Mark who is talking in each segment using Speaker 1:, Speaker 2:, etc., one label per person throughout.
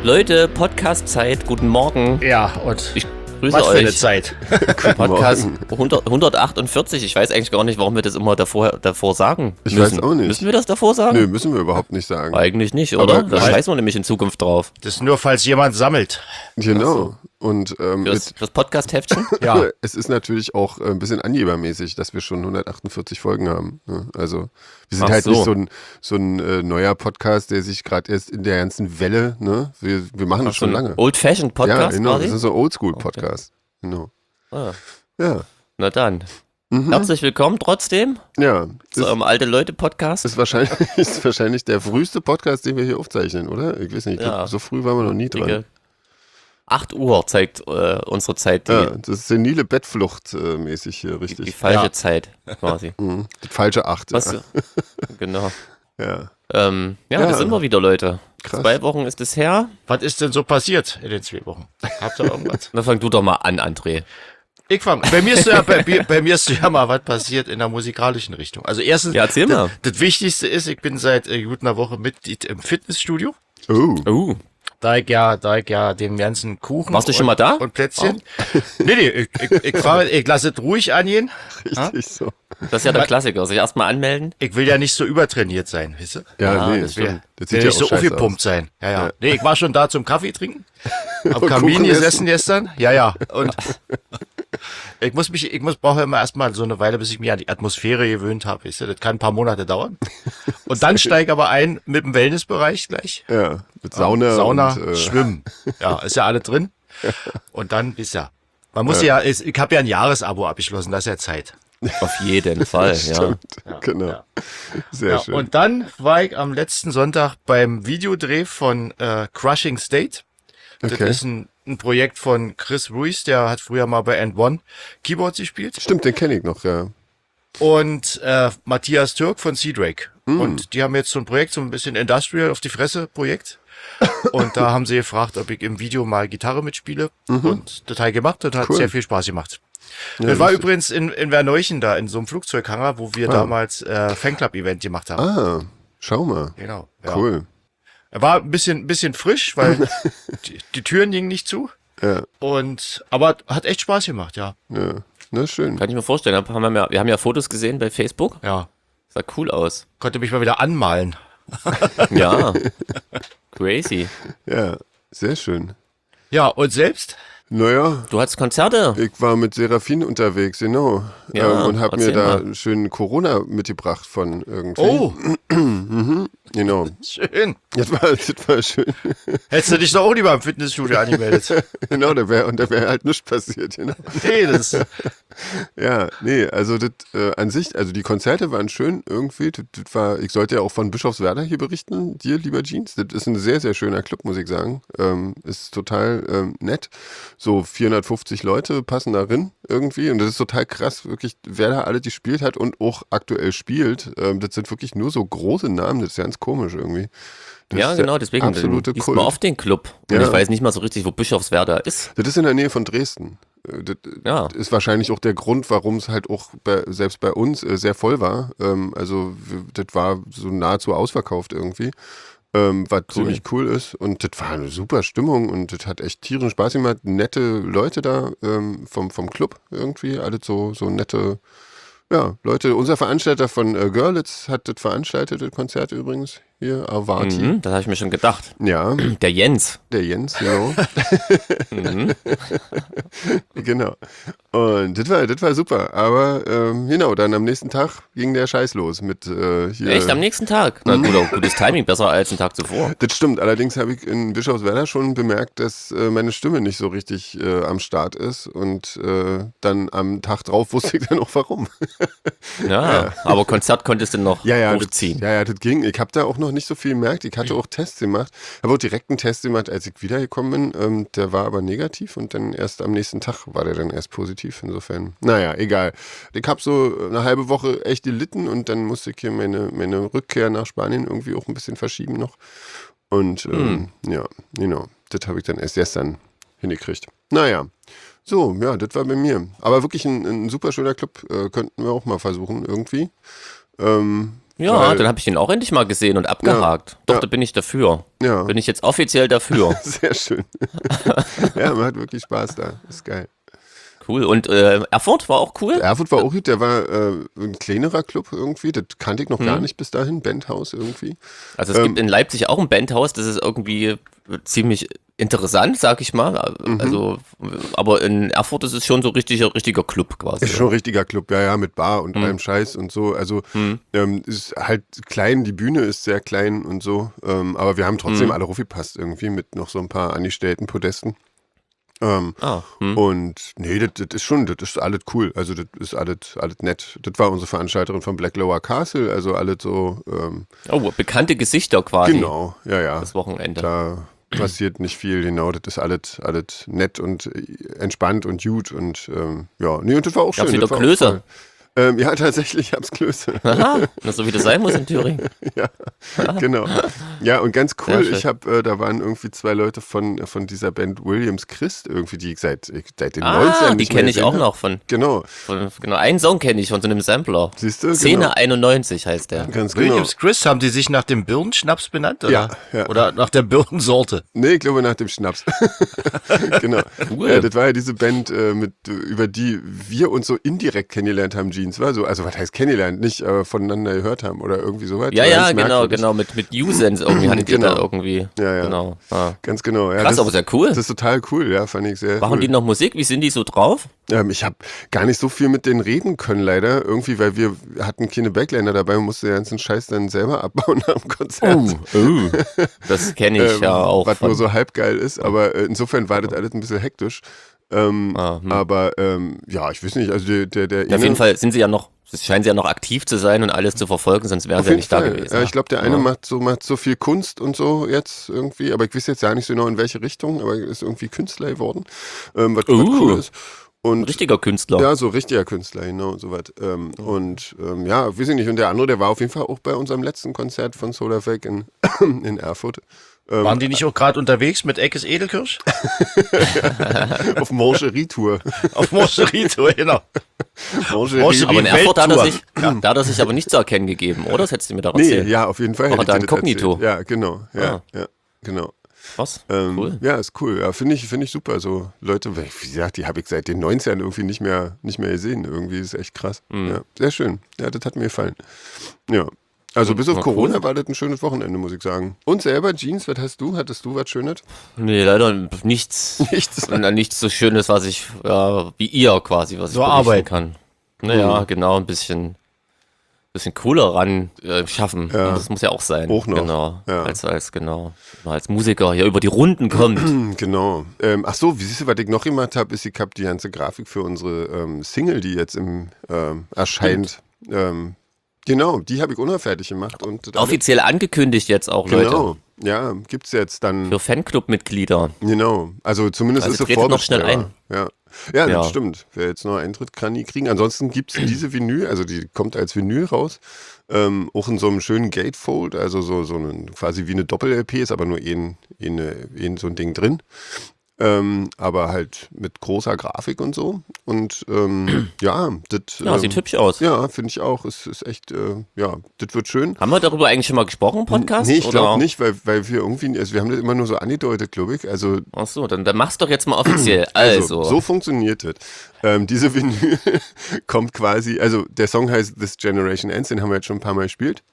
Speaker 1: Leute, Podcast-Zeit, guten Morgen.
Speaker 2: Ja, und
Speaker 1: Ich grüße
Speaker 2: was für eine
Speaker 1: euch.
Speaker 2: Zeit.
Speaker 1: Podcast 148. Ich weiß eigentlich gar nicht, warum wir das immer davor sagen
Speaker 3: Ich
Speaker 1: müssen.
Speaker 3: weiß auch nicht.
Speaker 1: Müssen wir das davor sagen?
Speaker 3: Nö, müssen wir überhaupt nicht sagen.
Speaker 1: Eigentlich nicht, oder?
Speaker 3: Aber
Speaker 1: Da
Speaker 3: nein.
Speaker 1: scheißen wir nämlich in Zukunft drauf.
Speaker 2: Das ist nur, falls jemand sammelt.
Speaker 3: Genau. Und
Speaker 1: Fürs Podcast-Heftchen?
Speaker 2: Ja.
Speaker 3: es ist natürlich auch ein bisschen angebermäßig, dass wir schon 148 Folgen haben. Ne? Also wir sind
Speaker 1: Ach
Speaker 3: halt
Speaker 1: so.
Speaker 3: nicht so ein neuer Podcast, der sich gerade erst in der ganzen Welle, ne? Wir machen das schon lange.
Speaker 1: Old-Fashioned
Speaker 3: Ja,
Speaker 1: Podcast
Speaker 3: genau.
Speaker 1: quasi?
Speaker 3: Das ist so ein Oldschool-Podcast. Genau.
Speaker 1: Ah,
Speaker 3: Ja.
Speaker 1: na dann. Herzlich willkommen trotzdem
Speaker 3: Ja.
Speaker 1: zu eurem Alte-Leute-Podcast.
Speaker 3: Ist wahrscheinlich der früheste Podcast, den wir hier aufzeichnen, oder? Ich weiß nicht, ich
Speaker 1: Ja.
Speaker 3: glaub, so früh waren wir noch nie dran.
Speaker 1: Dicke 8 Uhr zeigt unsere Zeit, die,
Speaker 3: Ja, das ist senile Bettflucht mäßig hier,
Speaker 1: die
Speaker 3: richtig.
Speaker 1: falsche
Speaker 2: Ja.
Speaker 1: Zeit quasi.
Speaker 3: Mhm. Die falsche 8.
Speaker 1: Was?
Speaker 3: Ja.
Speaker 1: Genau.
Speaker 3: Ja.
Speaker 1: Ja, da sind wir wieder, Leute.
Speaker 3: Krass.
Speaker 1: 2 Wochen ist es her.
Speaker 2: Was ist denn so passiert in den 2 Wochen? Habt ihr irgendwas?
Speaker 1: Na, fang du doch mal an, André.
Speaker 2: Ich fang. Bei mir ist ja mal was passiert in der musikalischen Richtung. Also erstens,
Speaker 1: Ja, erzähl mal.
Speaker 2: das Wichtigste ist, ich bin seit gut einer Woche Mitglied im Fitnessstudio.
Speaker 3: Oh.
Speaker 2: Da ich ja den ganzen Kuchen.
Speaker 1: Warst du schon mal da?
Speaker 2: Und Plätzchen. Nee, ich lasse es ruhig angehen.
Speaker 3: Richtig so.
Speaker 1: Das ist ja der Klassiker. Sich erstmal anmelden.
Speaker 2: Ich will ja nicht so übertrainiert sein, weißt du?
Speaker 3: Ja, nee,
Speaker 1: das
Speaker 3: stimmt. Das
Speaker 2: will
Speaker 3: sieht ja
Speaker 2: nicht
Speaker 3: auch
Speaker 2: so
Speaker 3: scheiße
Speaker 2: aufgepumpt
Speaker 3: aus.
Speaker 2: sein. Ja.
Speaker 3: Ja.
Speaker 2: Nee, ich war schon da zum Kaffee trinken. Am
Speaker 3: Und
Speaker 2: Kamin
Speaker 3: Kuchen
Speaker 2: gesessen
Speaker 3: essen.
Speaker 2: gestern. Ja. Und ich brauche immer erstmal so eine Weile, bis ich mich an die Atmosphäre gewöhnt habe. Weißt du? Das kann ein paar Monate dauern. Und dann steige aber ein mit dem Wellnessbereich gleich.
Speaker 3: Ja, mit Sauna,
Speaker 2: Sauna,
Speaker 3: und
Speaker 2: Schwimmen. Ja, ist ja alles drin. Und dann ist ja. Man muss ja, ich habe ja ein Jahresabo abgeschlossen, das ist ja Zeit.
Speaker 1: Auf jeden Fall, ja.
Speaker 3: stimmt. Genau.
Speaker 2: ja.
Speaker 3: Sehr
Speaker 2: Ja,
Speaker 3: schön.
Speaker 2: und dann war ich am letzten Sonntag beim Videodreh von Crushing State. Das
Speaker 3: Okay.
Speaker 2: ist ein Projekt von Chris Ruiz, der hat früher mal bei End One Keyboards gespielt.
Speaker 3: Stimmt, den kenne ich noch, ja.
Speaker 2: Und Matthias Türk von Sea-Drake. Und die haben jetzt so ein Projekt, so ein bisschen Industrial auf die Fresse Projekt. Und da haben sie gefragt, ob ich im Video mal Gitarre mitspiele. Und das habe ich gemacht, das hat
Speaker 3: Cool.
Speaker 2: sehr viel Spaß gemacht.
Speaker 3: Ja,
Speaker 2: das war
Speaker 3: lustig.
Speaker 2: übrigens in Werneuchen da, in so einem Flugzeughangar, wo wir damals Fanclub-Event gemacht haben.
Speaker 3: Ah, schau mal.
Speaker 2: Genau. Ja.
Speaker 3: Cool.
Speaker 2: Er war ein bisschen frisch, weil die Türen gingen nicht zu.
Speaker 3: Ja,
Speaker 2: Aber hat echt Spaß gemacht, ja.
Speaker 3: ja. Na, schön.
Speaker 1: Kann ich mir vorstellen. Wir haben ja Fotos gesehen bei Facebook.
Speaker 2: Ja.
Speaker 1: Sah cool aus.
Speaker 2: Konnte mich mal wieder anmalen.
Speaker 1: Ja. Crazy.
Speaker 3: Ja, sehr schön.
Speaker 2: Ja, und selbst?
Speaker 3: Naja,
Speaker 1: Du hattest Konzerte.
Speaker 3: ich war mit Serafin unterwegs, genau.
Speaker 1: Ja,
Speaker 3: und hab mir
Speaker 1: erzähl
Speaker 3: da
Speaker 1: mal.
Speaker 3: schön Corona mitgebracht von irgendwie.
Speaker 2: Oh,
Speaker 3: Genau.
Speaker 2: schön.
Speaker 3: Das war schön.
Speaker 2: Hättest du dich doch auch lieber im Fitnessstudio angemeldet.
Speaker 3: Genau, da wäre halt nichts passiert. Genau.
Speaker 2: Nee, das
Speaker 3: Ja, nee, also das an sich, also die Konzerte waren schön irgendwie. Das war, ich sollte ja auch von Bischofswerda hier berichten, dir, lieber Jeans. Das ist ein sehr, sehr schöner Club, muss ich sagen. Ist total nett. So 450 Leute passen da rein irgendwie. Und das ist total krass, wirklich, wer da alle gespielt hat und auch aktuell spielt. Das sind wirklich nur so große Namen. Das ist ganz komisch irgendwie. Das
Speaker 1: Ja,
Speaker 3: ist
Speaker 1: genau,
Speaker 3: der
Speaker 1: deswegen
Speaker 3: absolute
Speaker 1: liest
Speaker 3: Kult.
Speaker 1: man oft den Club. Und
Speaker 3: Ja.
Speaker 1: ich weiß nicht mal so richtig, wo Bischofswerda ist.
Speaker 3: Das ist in der Nähe von Dresden. Das
Speaker 1: Ja.
Speaker 3: ist wahrscheinlich auch der Grund, warum es halt auch selbst bei uns sehr voll war. Also das war so nahezu ausverkauft irgendwie. Was ziemlich cool ist. Und das war eine super Stimmung und das hat echt tierisch Spaß gemacht. Nette Leute da vom Club irgendwie. Alle so nette Leute. Unser Veranstalter von Görlitz hat das veranstaltet, das Konzert übrigens. Hier, Avati.
Speaker 1: Mhm, das habe ich mir schon gedacht.
Speaker 3: Ja,
Speaker 1: Der Jens.
Speaker 3: der Jens, genau.
Speaker 1: Mhm.
Speaker 3: Genau. Und das war super. Aber genau, dann am nächsten Tag ging der Scheiß los mit hier.
Speaker 1: Echt, am nächsten Tag? Na gut, auch gutes Timing, besser als einen Tag zuvor.
Speaker 3: Das stimmt. Allerdings habe ich in Bischofswerda schon bemerkt, dass meine Stimme nicht so richtig am Start ist. Und dann am Tag drauf wusste ich dann auch warum.
Speaker 1: Ja, aber Konzert konntest du noch hochziehen.
Speaker 3: Das ging. Ich habe da auch noch nicht so viel gemerkt. Ich hatte auch Tests gemacht. Habe auch direkt einen Test gemacht, als ich wiedergekommen bin. Der war aber negativ und dann erst am nächsten Tag war der dann erst positiv. Insofern, naja, egal. Ich habe so eine halbe Woche echt gelitten und dann musste ich hier meine Rückkehr nach Spanien irgendwie auch ein bisschen verschieben noch. Und ja, genau. Das habe ich dann erst gestern hingekriegt. Naja. So, ja, das war bei mir. Aber wirklich ein super schöner Club. Könnten wir auch mal versuchen, irgendwie.
Speaker 1: Ja,
Speaker 3: Weil-
Speaker 1: dann habe ich den auch endlich mal gesehen und abgehakt. Doch,
Speaker 3: Ja.
Speaker 1: da bin ich dafür.
Speaker 3: Ja.
Speaker 1: Bin ich jetzt offiziell dafür.
Speaker 3: Sehr schön. Ja, man hat wirklich Spaß da. Ist geil.
Speaker 1: Cool. Und Erfurt war auch cool?
Speaker 3: Erfurt war auch gut, der war ein kleinerer Club irgendwie, das kannte ich noch gar nicht bis dahin, Bandhaus irgendwie.
Speaker 1: Also es gibt in Leipzig auch ein Bandhaus, das ist irgendwie ziemlich interessant, sag ich mal. Also, aber in Erfurt ist es schon so richtiger Club quasi.
Speaker 3: Ist schon ein richtiger Club, ja, mit Bar und allem Scheiß und so. Also ist halt klein, die Bühne ist sehr klein und so, aber wir haben trotzdem alle raufgepasst irgendwie mit noch so ein paar angestellten Podesten. Und nee, das ist alles cool. Also das ist alles nett. Das war unsere Veranstalterin von Black Lower Castle, also alles so.
Speaker 1: Oh, bekannte Gesichter quasi.
Speaker 3: Genau, ja.
Speaker 1: Das Wochenende.
Speaker 3: Da passiert nicht viel, genau. Das ist alles nett und entspannt und gut und ja. Nee, und das war auch schön.
Speaker 1: Gab's wieder
Speaker 3: das war auch
Speaker 1: Klöße?
Speaker 3: toll. Ja, tatsächlich hab's Klöße.
Speaker 1: Aha, na, so wie das sein muss in Thüringen.
Speaker 3: Ja, genau. Ja, und ganz
Speaker 1: Sehr
Speaker 3: cool,
Speaker 1: schön.
Speaker 3: da waren irgendwie 2 Leute von dieser Band Williams Christ irgendwie, die ich seit den 90ern
Speaker 1: Die
Speaker 3: nicht mehr
Speaker 1: kenne ich
Speaker 3: gesehen
Speaker 1: auch
Speaker 3: hab.
Speaker 1: noch von
Speaker 3: Genau,
Speaker 1: genau, einen Song kenne ich von so einem Sampler.
Speaker 3: siehst du?
Speaker 1: Szene
Speaker 3: Genau.
Speaker 1: 91 heißt der.
Speaker 3: Ganz genau.
Speaker 2: Williams Chris, haben die sich nach dem Birnenschnaps benannt? Oder?
Speaker 3: Ja.
Speaker 2: Oder nach der Birnensorte?
Speaker 3: Nee, ich glaube nach dem Schnaps. Genau.
Speaker 1: Cool.
Speaker 3: Das war ja diese Band, über die wir uns so indirekt kennengelernt haben, Jeans, war so, also was heißt kennengelernt, nicht voneinander gehört haben oder irgendwie sowas.
Speaker 1: Ja,
Speaker 3: War
Speaker 1: ja,
Speaker 3: ganz merkwürdig.
Speaker 1: genau, mit U-Sense irgendwie hattet ihr
Speaker 3: Genau.
Speaker 1: da irgendwie.
Speaker 3: Ja.
Speaker 1: Genau. Ah.
Speaker 3: Ganz genau. Ja,
Speaker 1: Krass, aber sehr cool.
Speaker 3: Das ist total cool, ja, fand ich sehr
Speaker 1: Machen
Speaker 3: cool.
Speaker 1: die noch Musik? Wie sind die so drauf?
Speaker 3: Ich habe gar nicht so viel mit denen reden können, leider. Irgendwie, weil wir hatten keine Backliner dabei und mussten den ganzen Scheiß dann selber abbauen am Konzert.
Speaker 1: Das kenne ich ja auch.
Speaker 3: Was
Speaker 1: von-
Speaker 3: nur so halb geil ist, aber insofern war das alles ein bisschen hektisch. Aber ja, ich weiß nicht, also der
Speaker 1: Auf jeden Fall sind sie ja noch, es scheinen sie ja noch aktiv zu sein und alles zu verfolgen, sonst wären sie ja nicht da gewesen.
Speaker 3: Ja, ich glaube, der eine macht so viel Kunst und so jetzt irgendwie, aber ich weiß jetzt ja nicht so genau in welche Richtung, aber er ist irgendwie Künstler geworden, was cool ist. Und
Speaker 1: Richtiger Künstler.
Speaker 3: ja, so richtiger Künstler, genau, soweit. Ja, weiß ich nicht. Und der andere, der war auf jeden Fall auch bei unserem letzten Konzert von Solarfake in Erfurt.
Speaker 2: Waren die nicht auch gerade unterwegs mit Eckes Edelkirsch?
Speaker 3: Auf Mancherie-Tour.
Speaker 2: Auf Moscherie-Tour, genau.
Speaker 3: Mancherie.
Speaker 1: Aber in Erfurt hat
Speaker 2: Welttour.
Speaker 1: da hat er sich aber nicht zu erkennen gegeben, oder? Das hättest du mir doch
Speaker 3: Nee,
Speaker 1: erzählt.
Speaker 3: ja, auf jeden Fall.
Speaker 1: Aber
Speaker 3: hätte ich
Speaker 1: da
Speaker 3: dir das
Speaker 1: inkognito.
Speaker 3: erzählt. Ja, genau. Ja, genau.
Speaker 1: Was? Cool.
Speaker 3: Ja, ist cool. Ja, finde ich super. So Leute, wie gesagt, die habe ich seit den 90ern irgendwie nicht mehr gesehen. Irgendwie ist echt krass. Ja, sehr schön. Ja, das hat mir gefallen. Ja. Also bis auf
Speaker 1: Na,
Speaker 3: Corona
Speaker 1: cool.
Speaker 3: war das ein schönes Wochenende, muss ich sagen. Und selber, Jeans, was hast du? Hattest du was Schönes?
Speaker 1: Nee, leider nichts.
Speaker 3: Nichts.
Speaker 1: Nichts so Schönes, was ich, wie ihr quasi, was ich
Speaker 2: Nur
Speaker 1: berichten
Speaker 2: Arbeit.
Speaker 1: kann. Naja, genau, ein bisschen cooler ran schaffen.
Speaker 3: Ja.
Speaker 1: Und das muss ja auch sein.
Speaker 3: Auch noch.
Speaker 1: Genau.
Speaker 3: Ja.
Speaker 1: Als Musiker hier über die Runden kommt.
Speaker 3: Genau. Ach so, wie siehst du, was ich noch gemacht habe, ist, ich habe die ganze Grafik für unsere Single, die jetzt erscheint. Genau, die habe ich unfertig gemacht. Und das
Speaker 1: Offiziell angekündigt jetzt auch,
Speaker 3: alles-
Speaker 1: Leute.
Speaker 3: Genau, ja, gibt's jetzt dann.
Speaker 1: Für Fanclub-Mitglieder.
Speaker 3: Genau, also zumindest
Speaker 1: Also
Speaker 3: ist sie
Speaker 1: tretet noch schnell
Speaker 3: vorbestellbar. Ja,
Speaker 1: Ja.
Speaker 3: das stimmt. Wer jetzt noch Eintritt kann nie kriegen. Ansonsten gibt es diese Vinyl, also die kommt als Vinyl raus, auch in so einem schönen Gatefold, also so quasi wie eine Doppel-LP, ist aber nur so ein Ding drin. Aber halt mit großer Grafik und so. Und ja, das.
Speaker 1: Ja, sieht hübsch aus.
Speaker 3: Ja, finde ich auch. Es ist echt, ja, das wird schön.
Speaker 1: Haben wir darüber eigentlich schon mal gesprochen im Podcast?
Speaker 3: Nee, ich
Speaker 1: oder?
Speaker 3: glaube nicht, weil wir irgendwie, also wir haben das immer nur so angedeutet, glaube ich. Also
Speaker 1: Ach so, dann mach's doch jetzt mal offiziell. Also,
Speaker 3: so funktioniert das. Diese Vinyl kommt quasi, also der Song heißt This Generation Ends, den haben wir jetzt schon ein paar Mal gespielt.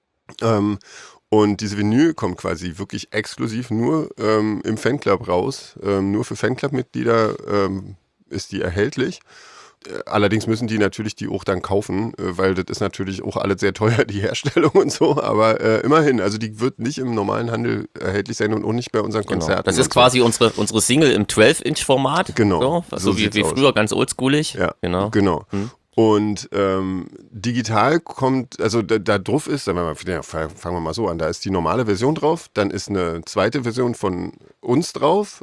Speaker 3: Und diese Vinyl kommt quasi wirklich exklusiv nur im Fanclub raus. Nur für Fanclub-Mitglieder ist die erhältlich. Allerdings müssen die natürlich die auch dann kaufen, weil das ist natürlich auch alles sehr teuer, die Herstellung und so. Aber immerhin, also die wird nicht im normalen Handel erhältlich sein und auch nicht bei unseren
Speaker 1: genau.
Speaker 3: Konzerten.
Speaker 1: Das ist
Speaker 3: und so.
Speaker 1: quasi unsere Single im 12-Inch-Format.
Speaker 3: Genau.
Speaker 1: So,
Speaker 3: So
Speaker 1: also wie
Speaker 3: sieht's aus.
Speaker 1: früher, ganz oldschoolig.
Speaker 3: Ja,
Speaker 1: genau.
Speaker 3: Und digital kommt, also da drauf ist, sagen wir mal, ja, fangen wir mal so an, da ist die normale Version drauf, dann ist eine zweite Version von uns drauf,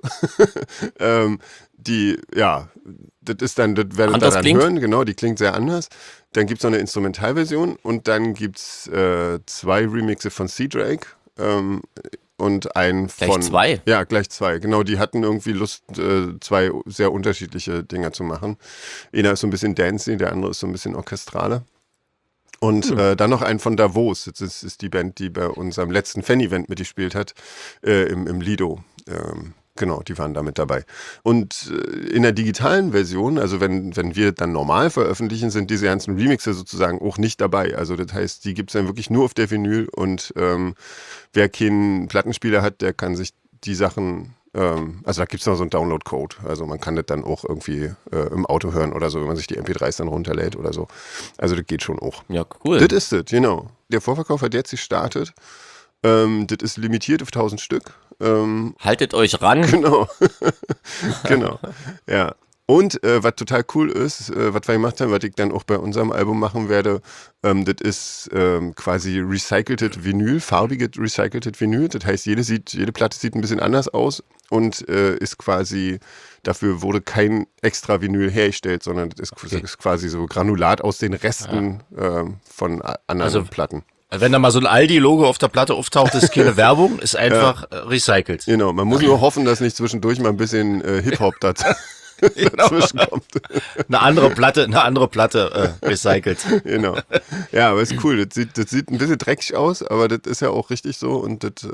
Speaker 3: die, ja, das ist dann, das werdet ihr
Speaker 1: Anders
Speaker 3: dann
Speaker 1: klingt?
Speaker 3: hören, genau, die klingt sehr anders. Dann gibt es noch eine Instrumentalversion und dann gibt es 2 Remixe von Sea-Drake und einen
Speaker 1: Gleich
Speaker 3: von...
Speaker 1: 2?
Speaker 3: Ja, gleich 2. Genau, die hatten irgendwie Lust, 2 sehr unterschiedliche Dinger zu machen. Einer ist so ein bisschen dancey, der andere ist so ein bisschen orchestraler. Und dann noch einen von Davos. Das ist die Band, die bei unserem letzten Fan-Event mitgespielt hat, im Lido. Genau, die waren da mit dabei. Und in der digitalen Version, also wenn wir dann normal veröffentlichen, sind diese ganzen Remixe sozusagen auch nicht dabei. Also das heißt, die gibt es dann wirklich nur auf der Vinyl und wer keinen Plattenspieler hat, der kann sich die Sachen... Also da gibt es noch so einen Download-Code. Also man kann das dann auch irgendwie im Auto hören oder so, wenn man sich die MP3s dann runterlädt oder so. Also das geht schon auch.
Speaker 1: Ja, cool.
Speaker 3: Das ist es, genau. Der Vorverkauf hat jetzt gestartet. Das ist limitiert auf 1000 Stück.
Speaker 1: Haltet euch ran.
Speaker 3: Genau. Genau. Ja. Und was total cool ist, was wir gemacht haben, was ich dann auch bei unserem Album machen werde, das ist quasi recyceltes Vinyl, farbiges recyceltes Vinyl. Das heißt, jede Platte sieht ein bisschen anders aus und ist quasi, dafür wurde kein extra Vinyl hergestellt, sondern das ist quasi so Granulat aus den Resten von anderen Platten.
Speaker 2: Wenn da mal so ein Aldi-Logo auf der Platte auftaucht, ist keine Werbung, ist einfach recycelt.
Speaker 3: Genau, man muss nur hoffen, dass nicht zwischendurch mal ein bisschen Hip-Hop dazwischen kommt.
Speaker 2: Eine andere Platte recycelt.
Speaker 3: Genau. Ja, aber ist cool. Das sieht ein bisschen dreckig aus, aber das ist ja auch richtig so und das,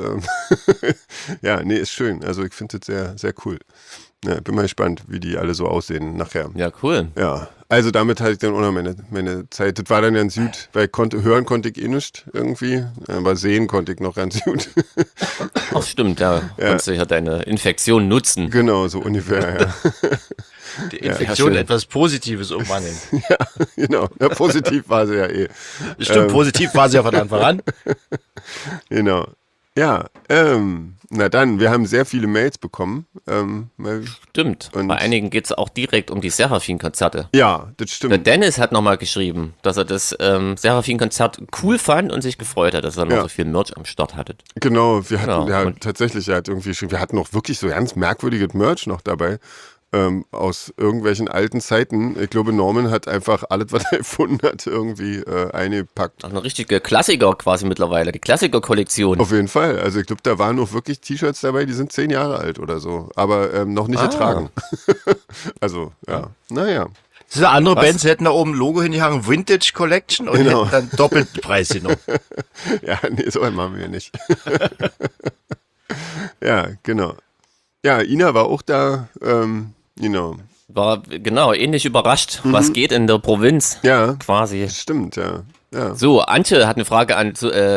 Speaker 3: ja, nee, ist schön. Also ich finde das sehr, sehr cool. Ja, bin mal gespannt, wie die alle so aussehen nachher.
Speaker 1: Ja, cool.
Speaker 3: Ja, also damit hatte ich dann auch noch meine Zeit. Das war dann ganz gut, weil hören konnte ich eh nicht irgendwie, aber sehen konnte ich noch ganz gut.
Speaker 1: Ach stimmt, ja. Konntest du ja deine Infektion nutzen.
Speaker 3: Genau, so ungefähr, ja.
Speaker 2: Die Infektion etwas Positives umwandeln.
Speaker 3: Ja, genau. Ja, positiv war sie ja eh.
Speaker 2: Stimmt, positiv war sie ja von Anfang an.
Speaker 3: Genau. Ja, na dann, wir haben sehr viele Mails bekommen.
Speaker 1: Stimmt. Bei einigen geht es auch direkt um die Seraphin-Konzerte.
Speaker 3: Ja, das stimmt.
Speaker 1: Der Dennis hat nochmal geschrieben, dass er das Seraphin-Konzert cool fand und sich gefreut hat, dass er noch so viel Merch am Start hatte.
Speaker 3: Genau, wir hatten tatsächlich, er hat irgendwie geschrieben, wir hatten noch wirklich so ganz merkwürdiges Merch noch dabei. Aus irgendwelchen alten Zeiten. Ich glaube, Norman hat einfach alles, was er erfunden hat, irgendwie eingepackt.
Speaker 1: Auch eine richtige Klassiker quasi mittlerweile, die Klassiker-Kollektion.
Speaker 3: Auf jeden Fall. Also ich glaube, da waren noch wirklich T-Shirts dabei, die sind 10 Jahre alt oder so, aber noch nicht ertragen. Also, ja. Naja.
Speaker 2: Diese andere Bands hätten da oben ein Logo hingehangen, Vintage Collection und hätten dann doppelten Preis genommen.
Speaker 3: Ja, nee, so einen machen wir nicht. Ja, genau. Ja, Ina war auch da,
Speaker 1: War genau ähnlich überrascht, was geht in der Provinz.
Speaker 3: Ja,
Speaker 1: quasi.
Speaker 3: Stimmt, ja.
Speaker 1: So, Antje hat eine Frage an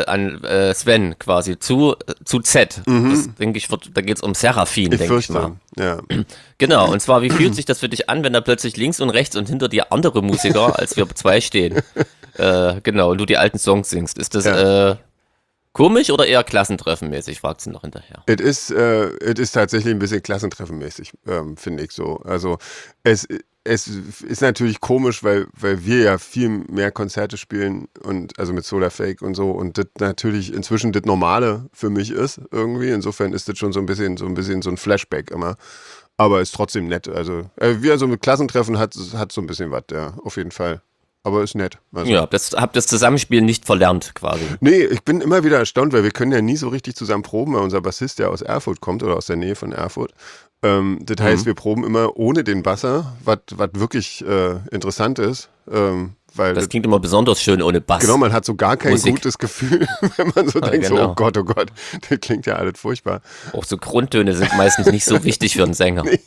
Speaker 1: Sven quasi zu Z. Das denke ich, da geht es um Seraphin, denke ich mal.
Speaker 3: Ja.
Speaker 1: Genau, und zwar, wie fühlt sich das für dich an, wenn da plötzlich links und rechts und hinter dir andere Musiker als wir zwei stehen? Genau, und du die alten Songs singst. Ist das komisch oder eher klassentreffenmäßig, fragt sie noch hinterher.
Speaker 3: Es ist tatsächlich ein bisschen klassentreffenmäßig, finde ich so. Also es ist natürlich komisch, weil wir ja viel mehr Konzerte spielen und also mit Solar Fake und so und das natürlich inzwischen das Normale für mich ist irgendwie. Insofern ist das schon so ein bisschen so ein Flashback immer. Aber ist trotzdem nett. Also wie also mit Klassentreffen hat so ein bisschen was, ja, auf jeden Fall. Aber ist nett. Also.
Speaker 1: Ja, hab das Zusammenspiel nicht verlernt quasi.
Speaker 3: Nee, ich bin immer wieder erstaunt, weil wir können ja nie so richtig zusammen proben, weil unser Bassist ja aus Erfurt kommt oder aus der Nähe von Erfurt. Das heißt, wir proben immer ohne den Basser, was wirklich interessant ist. Weil
Speaker 1: das klingt immer besonders schön ohne Bass.
Speaker 3: Genau, man hat so gar kein gutes Gefühl, wenn man so denkt,
Speaker 1: genau.
Speaker 3: so, oh Gott, das klingt ja alles furchtbar.
Speaker 1: Auch so Grundtöne sind meistens nicht so wichtig für einen Sänger.
Speaker 3: Nee,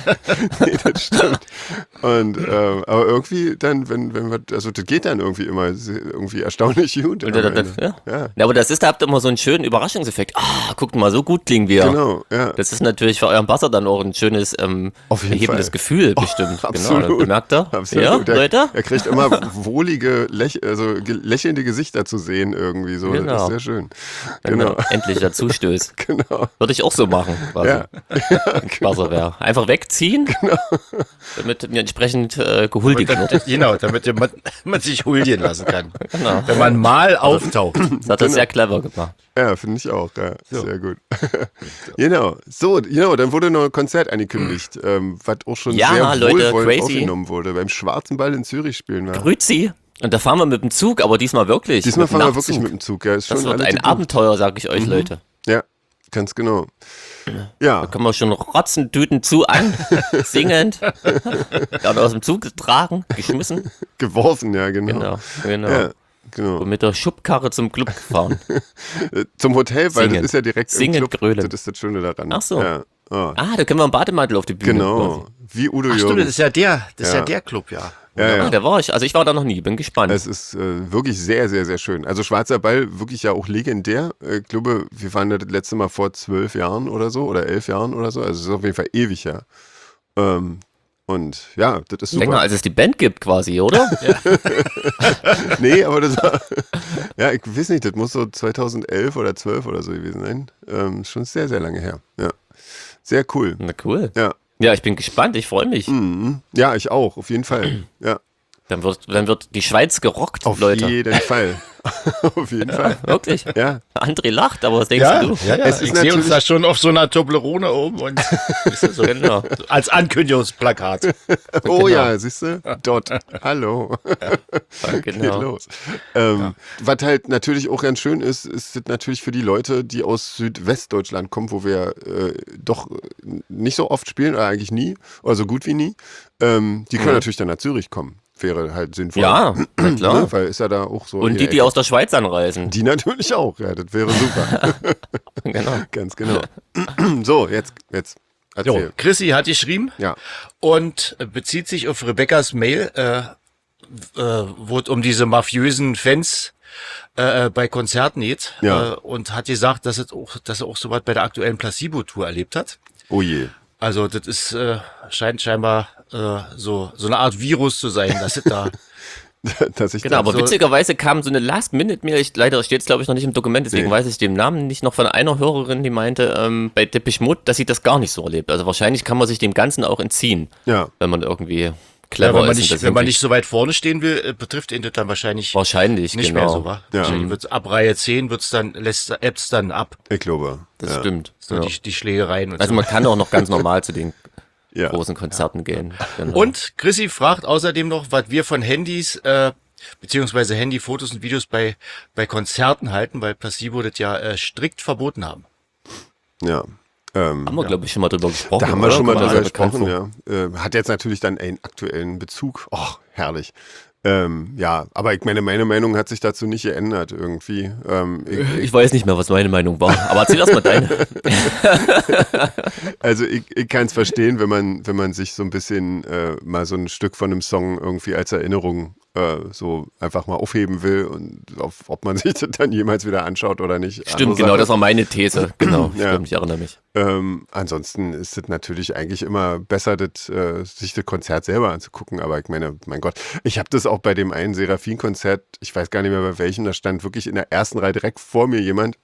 Speaker 3: das stimmt. Und, aber irgendwie dann, wenn wir, also das geht dann irgendwie erstaunlich gut.
Speaker 1: Ja, aber da habt ihr immer so einen schönen Überraschungseffekt. Guckt mal, so gut klingen wir.
Speaker 3: Genau, ja.
Speaker 1: Das ist natürlich für euren Basser dann auch ein schönes, erhebendes Gefühl bestimmt.
Speaker 3: Absolut.
Speaker 1: Genau, merkt ihr?
Speaker 3: Absolut.
Speaker 1: Ja, Leute?
Speaker 3: Er kriegt immer wohlige, lächelnde Gesichter zu sehen irgendwie so.
Speaker 1: Genau.
Speaker 3: Das ist sehr schön.
Speaker 1: Wenn
Speaker 3: Genau.
Speaker 1: man endlich dazu stößt.
Speaker 3: Genau.
Speaker 1: Würde ich auch so machen, quasi.
Speaker 3: Ja.
Speaker 1: Basser wäre. Einfach wegziehen, damit mir entsprechend gehuldigt wird.
Speaker 2: Genau, damit man sich huldigen lassen kann.
Speaker 1: Genau.
Speaker 2: Wenn man mal auftaucht.
Speaker 1: Das hat er sehr clever gemacht.
Speaker 3: Ja, finde ich auch. Ja. Sehr gut. Genau. So, dann wurde noch ein Konzert angekündigt, was auch schon sehr
Speaker 1: Leute,
Speaker 3: wohlwollend
Speaker 1: crazy.
Speaker 3: aufgenommen wurde. Beim Schwarzen Ball in Zürich spielen wir.
Speaker 1: Grüezi. Und da fahren wir mit dem Zug, aber diesmal wirklich.
Speaker 3: Diesmal
Speaker 1: mit dem
Speaker 3: fahren wir
Speaker 1: Nachtzug.
Speaker 3: wirklich mit dem Zug. Ja, ist
Speaker 1: Das
Speaker 3: schon
Speaker 1: wird
Speaker 3: alles
Speaker 1: ein
Speaker 3: gebucht.
Speaker 1: Abenteuer, sag ich euch, Leute.
Speaker 3: Ja, ganz genau. Ja,
Speaker 1: Da können wir schon rotzen, Tüten zu an, singend, dann aus dem Zug getragen, geschmissen.
Speaker 3: geworfen, ja, genau.
Speaker 1: Genau.
Speaker 3: Ja. Genau.
Speaker 1: Und mit der Schubkarre zum Club gefahren.
Speaker 3: Zum Hotel, weil
Speaker 1: Singen.
Speaker 3: das ist ja direkt
Speaker 1: Singen,
Speaker 3: im Club.
Speaker 1: grölen.
Speaker 3: Das ist das Schöne daran.
Speaker 1: Ach so.
Speaker 3: Ja. Oh.
Speaker 1: Ah, da können wir einen Bademantel auf die Bühne.
Speaker 3: Genau.
Speaker 1: quasi.
Speaker 3: Wie Udo
Speaker 2: Ach stimmt,
Speaker 3: Jürgens.
Speaker 2: das ist ja
Speaker 3: Ja.
Speaker 2: der Club, ja.
Speaker 3: Ja.
Speaker 1: Ah, da war ich. Also ich war da noch nie, bin gespannt.
Speaker 3: Es ist wirklich sehr, sehr, sehr schön. Also Schwarzer Ball, wirklich ja auch legendär. Ich glaube, wir waren da das letzte Mal vor 12 Jahren oder so, oder 11 Jahren oder so. Also es ist auf jeden Fall ewig her. Und ja, das ist super.
Speaker 1: Länger als es die Band gibt quasi, oder?
Speaker 3: Nee, aber das war, ja, ich weiß nicht, das muss so 2011 oder 12 oder so gewesen sein. Schon sehr, sehr lange her. Ja, sehr cool.
Speaker 1: Na cool.
Speaker 3: Ja.
Speaker 1: Ja, ich bin gespannt, ich freue mich.
Speaker 3: Mhm. Ja, ich auch, auf jeden Fall. Ja,
Speaker 1: Dann wird die Schweiz gerockt,
Speaker 3: auf
Speaker 1: Leute.
Speaker 3: jeden Fall. Auf jeden Fall.
Speaker 1: Wirklich?
Speaker 3: Ja.
Speaker 1: André lacht, aber was denkst
Speaker 2: Ja,
Speaker 1: du?
Speaker 2: ja, ja.
Speaker 3: Es ist
Speaker 2: Ich sehe uns
Speaker 3: natürlich-
Speaker 2: da schon auf so einer Toblerone oben und so,
Speaker 1: Genau.
Speaker 2: als Ankündigungsplakat.
Speaker 3: Oh ja, siehst du? Dort. Hallo. Geht
Speaker 1: Genau.
Speaker 3: los. Was halt natürlich auch ganz schön ist, ist das natürlich für die Leute, die aus Südwestdeutschland kommen, wo wir doch nicht so oft spielen, oder eigentlich nie, oder so gut wie nie. Die können natürlich dann nach Zürich kommen. Wäre halt sinnvoll.
Speaker 1: Ja, na klar.
Speaker 3: Ne? Weil ist ja da auch so.
Speaker 1: Und
Speaker 3: in
Speaker 1: die,
Speaker 3: der
Speaker 1: die
Speaker 3: Ecke.
Speaker 1: aus der Schweiz anreisen.
Speaker 3: Die natürlich auch, ja, das wäre super.
Speaker 1: Genau.
Speaker 3: Ganz genau. So, jetzt
Speaker 2: Jo,
Speaker 3: erzähl.
Speaker 2: Chrissy hat geschrieben
Speaker 3: Ja.
Speaker 2: und bezieht sich auf Rebecca's Mail, wo es um diese mafiösen Fans bei Konzerten geht.
Speaker 3: Ja.
Speaker 2: Und hat gesagt, dass er auch so was bei der aktuellen Placebo-Tour erlebt hat.
Speaker 3: Oh je.
Speaker 2: Also das ist scheint scheinbar so eine Art Virus zu sein, dass es da
Speaker 3: Dass ich
Speaker 1: Genau, aber
Speaker 2: so-
Speaker 1: witzigerweise kam so eine Last-Minute-Mail, leider steht es glaube ich noch nicht im Dokument, deswegen
Speaker 3: Nee.
Speaker 1: weiß ich den Namen nicht, noch von einer Hörerin, die meinte, bei Depeche Mode, dass sie das gar nicht so erlebt. Also wahrscheinlich kann man sich dem Ganzen auch entziehen,
Speaker 3: Ja.
Speaker 1: wenn man irgendwie
Speaker 2: ja,
Speaker 1: clever
Speaker 2: wenn man
Speaker 1: ist. und
Speaker 2: nicht,
Speaker 1: das
Speaker 2: wenn man
Speaker 1: hinkriegt.
Speaker 2: nicht so weit vorne stehen will, betrifft ihn das dann wahrscheinlich
Speaker 1: Wahrscheinlich,
Speaker 2: nicht
Speaker 1: genau.
Speaker 2: mehr so, wa?
Speaker 3: Ja.
Speaker 2: Wahrscheinlich wird's ab Reihe 10 App's dann ab.
Speaker 3: Ich glaube.
Speaker 1: Das
Speaker 3: ja.
Speaker 1: stimmt.
Speaker 2: So
Speaker 1: Ja.
Speaker 2: die Schlägereien und
Speaker 1: Also
Speaker 2: so.
Speaker 1: man kann auch noch ganz normal zu den
Speaker 3: Ja.
Speaker 1: großen Konzerten gehen. Genau.
Speaker 2: Und Chrissy fragt außerdem noch, was wir von Handys, beziehungsweise Handyfotos und Videos bei Konzerten halten, weil Placebo das ja strikt verboten haben.
Speaker 3: Ja.
Speaker 1: haben wir, glaube ich, schon mal drüber gesprochen.
Speaker 3: Da haben wir
Speaker 1: oder?
Speaker 3: schon mal
Speaker 1: Kommt mir
Speaker 3: drüber
Speaker 1: also bekannt
Speaker 3: gesprochen,
Speaker 1: vor.
Speaker 3: ja. Hat jetzt natürlich dann einen aktuellen Bezug. Oh, herrlich. Ja, aber ich meine Meinung hat sich dazu nicht geändert irgendwie.
Speaker 1: Ich weiß nicht mehr, was meine Meinung war. Aber erzähl erst mal deine.
Speaker 3: Also ich kann es verstehen, wenn man sich so ein bisschen mal so ein Stück von einem Song irgendwie als Erinnerung so einfach mal aufheben will und ob man sich das dann jemals wieder anschaut oder nicht.
Speaker 1: Stimmt,
Speaker 3: Andere
Speaker 1: genau,
Speaker 3: Sache.
Speaker 1: das war meine These. Genau,
Speaker 3: Ja.
Speaker 1: stimmt, ich erinnere mich.
Speaker 3: Ansonsten ist es natürlich eigentlich immer besser, sich das Konzert selber anzugucken. Aber ich meine, mein Gott, ich habe das auch bei dem einen Seraphin-Konzert, ich weiß gar nicht mehr bei welchem, da stand wirklich in der ersten Reihe direkt vor mir jemand,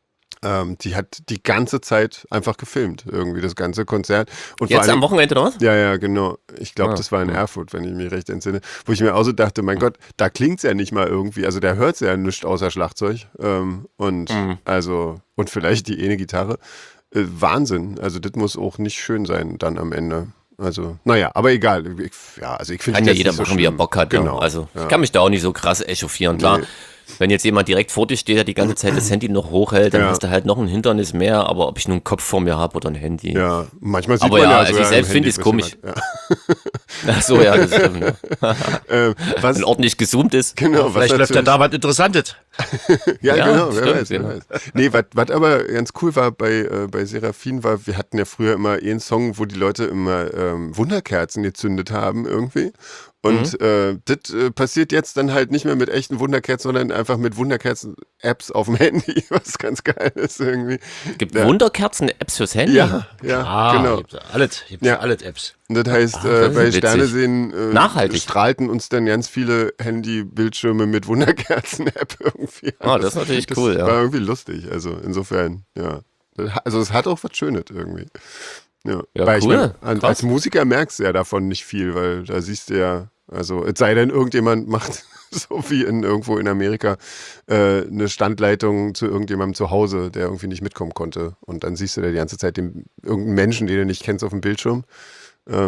Speaker 3: die hat die ganze Zeit einfach gefilmt, irgendwie das ganze Konzert. Und vor
Speaker 1: Jetzt
Speaker 3: allem-
Speaker 1: am Wochenende oder was?
Speaker 3: ja, genau. Ich glaube,
Speaker 1: Ah,
Speaker 3: das war in Erfurt, wenn ich mich recht entsinne. Wo ich mir auch so dachte, mein Gott, da klingt's ja nicht mal irgendwie. Also der hört ja nichts außer Schlagzeug. Und vielleicht die eine Gitarre. Wahnsinn. Also das muss auch nicht schön sein dann am Ende. Also, naja, aber egal. Ich finde
Speaker 1: Kann ja jeder machen, wie er Bock hat.
Speaker 3: Genau.
Speaker 1: Ja. Also
Speaker 3: Ja.
Speaker 1: ich kann mich da auch nicht so krass echauffieren. Klar,
Speaker 3: Nee.
Speaker 1: wenn jetzt jemand direkt vor dir steht, der die ganze Zeit das Handy noch hochhält, dann
Speaker 3: Ja.
Speaker 1: hast du halt noch ein Hindernis mehr. Aber ob ich nun einen Kopf vor mir habe oder ein Handy.
Speaker 3: Ja, manchmal sieht
Speaker 1: Aber
Speaker 3: man
Speaker 1: ja,
Speaker 3: ja
Speaker 1: also
Speaker 3: sogar
Speaker 1: ich selbst
Speaker 3: im
Speaker 1: finde
Speaker 3: Handy,
Speaker 1: es komisch.
Speaker 3: was jemand-
Speaker 1: Ach so, ja, das stimmt. Ja.
Speaker 3: Was,
Speaker 1: Wenn ordentlich gezoomt ist.
Speaker 3: genau, was
Speaker 2: Vielleicht läuft
Speaker 3: dazu-
Speaker 2: ja da was Interessantes.
Speaker 3: Ja,
Speaker 1: Ja,
Speaker 3: genau, wer
Speaker 1: stimmt,
Speaker 3: weiß, wer
Speaker 1: genau.
Speaker 3: weiß. Nee, was aber ganz cool war bei Seraphin war, wir hatten ja früher immer einen Song, wo die Leute immer Wunderkerzen gezündet haben irgendwie. Und das passiert jetzt dann halt nicht mehr mit echten Wunderkerzen, sondern einfach mit Wunderkerzen-Apps auf dem Handy, was ganz geil ist irgendwie.
Speaker 1: Gibt
Speaker 3: Ja.
Speaker 1: Wunderkerzen-Apps fürs Handy?
Speaker 3: Ja, genau.
Speaker 2: Gibt's alles
Speaker 3: Ja.
Speaker 2: Apps.
Speaker 3: Und das heißt,
Speaker 1: das ist
Speaker 3: bei
Speaker 1: witzig.
Speaker 3: Sternesehen
Speaker 1: Nachhaltig.
Speaker 3: strahlten uns dann ganz viele Handybildschirme mit Wunderkerzen-App irgendwie.
Speaker 1: Ah, das ist natürlich cool, ja.
Speaker 3: War irgendwie lustig. Also insofern, ja. Also es hat auch was Schönes irgendwie. Ja,
Speaker 1: Ja,
Speaker 3: weil
Speaker 1: cool.
Speaker 3: ich meine,
Speaker 1: Krass.
Speaker 3: als Musiker merkst du ja davon nicht viel, weil da siehst du ja, also es sei denn, irgendjemand macht so wie irgendwo in Amerika eine Standleitung zu irgendjemandem zu Hause, der irgendwie nicht mitkommen konnte. Und dann siehst du da die ganze Zeit irgendeinen Menschen, den du nicht kennst, auf dem Bildschirm.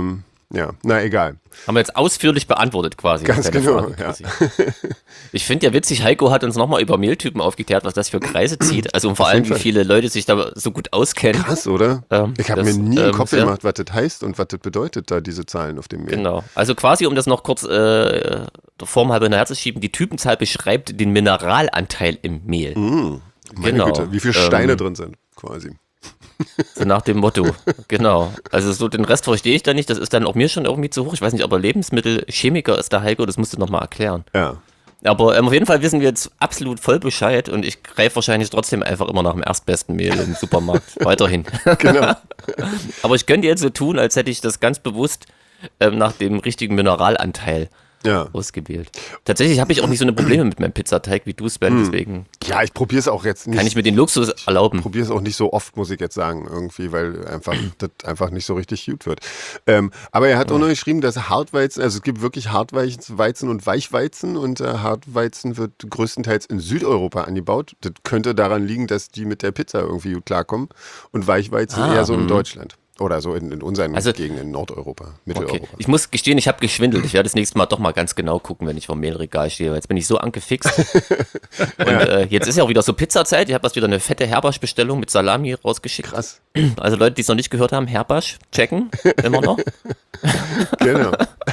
Speaker 3: Ja, na egal.
Speaker 1: Haben wir jetzt ausführlich beantwortet quasi.
Speaker 3: Ganz
Speaker 1: deine
Speaker 3: genau,
Speaker 1: Frage quasi. Ich finde ja witzig, Heiko hat uns nochmal über Mehltypen aufgeklärt, was das für Kreise zieht. Also und vor allem, wie viele Leute sich da so gut auskennen.
Speaker 3: Krass, oder? Ich habe mir nie im Kopf
Speaker 1: ja.
Speaker 3: gemacht, was das heißt und was das bedeutet, da diese Zahlen auf dem Mehl.
Speaker 1: Genau. Also quasi, um das noch kurz der Form halber hinterher zu schieben, die Typenzahl beschreibt den Mineralanteil im Mehl.
Speaker 3: Meine
Speaker 1: Genau.
Speaker 3: Güte, wie viele Steine drin sind, quasi.
Speaker 1: So nach dem Motto, genau. Also so den Rest verstehe ich da nicht, das ist dann auch mir schon irgendwie zu hoch. Ich weiß nicht, aber Lebensmittelchemiker ist der Heiko, das musst du nochmal erklären.
Speaker 3: Ja.
Speaker 1: Aber auf jeden Fall wissen wir jetzt absolut voll Bescheid und ich greife wahrscheinlich trotzdem einfach immer nach dem erstbesten Mehl im Supermarkt weiterhin.
Speaker 3: Genau.
Speaker 1: Aber ich könnte jetzt so tun, als hätte ich das ganz bewusst nach dem richtigen Mineralanteil ausgewählt. Tatsächlich habe ich auch nicht so eine Probleme mit meinem Pizzateig wie du, Sven, deswegen
Speaker 3: Ja, ich probiere es auch jetzt nicht.
Speaker 1: kann ich mir den Luxus erlauben.
Speaker 3: Ich probiere es auch nicht so oft, muss ich jetzt sagen, irgendwie, weil das einfach nicht so richtig gut wird. Aber er hat auch noch geschrieben, dass Hartweizen, also es gibt wirklich Hartweizen und Weichweizen und Hartweizen wird größtenteils in Südeuropa angebaut. Das könnte daran liegen, dass die mit der Pizza irgendwie gut klarkommen und Weichweizen eher so in Deutschland. Oder so in unseren Gegenden in Nordeuropa, Mitteleuropa.
Speaker 1: Okay. Ich muss gestehen, ich habe geschwindelt. Ich werde das nächste Mal doch mal ganz genau gucken, wenn ich vor dem Mehlregal stehe. Jetzt bin ich so angefixt. Und jetzt ist ja auch wieder so Pizzazeit. Ich habe wieder eine fette Herbasch-Bestellung mit Salami rausgeschickt.
Speaker 3: Krass.
Speaker 1: Also Leute, die es noch nicht gehört haben, Herbasch checken, immer noch.
Speaker 3: Genau.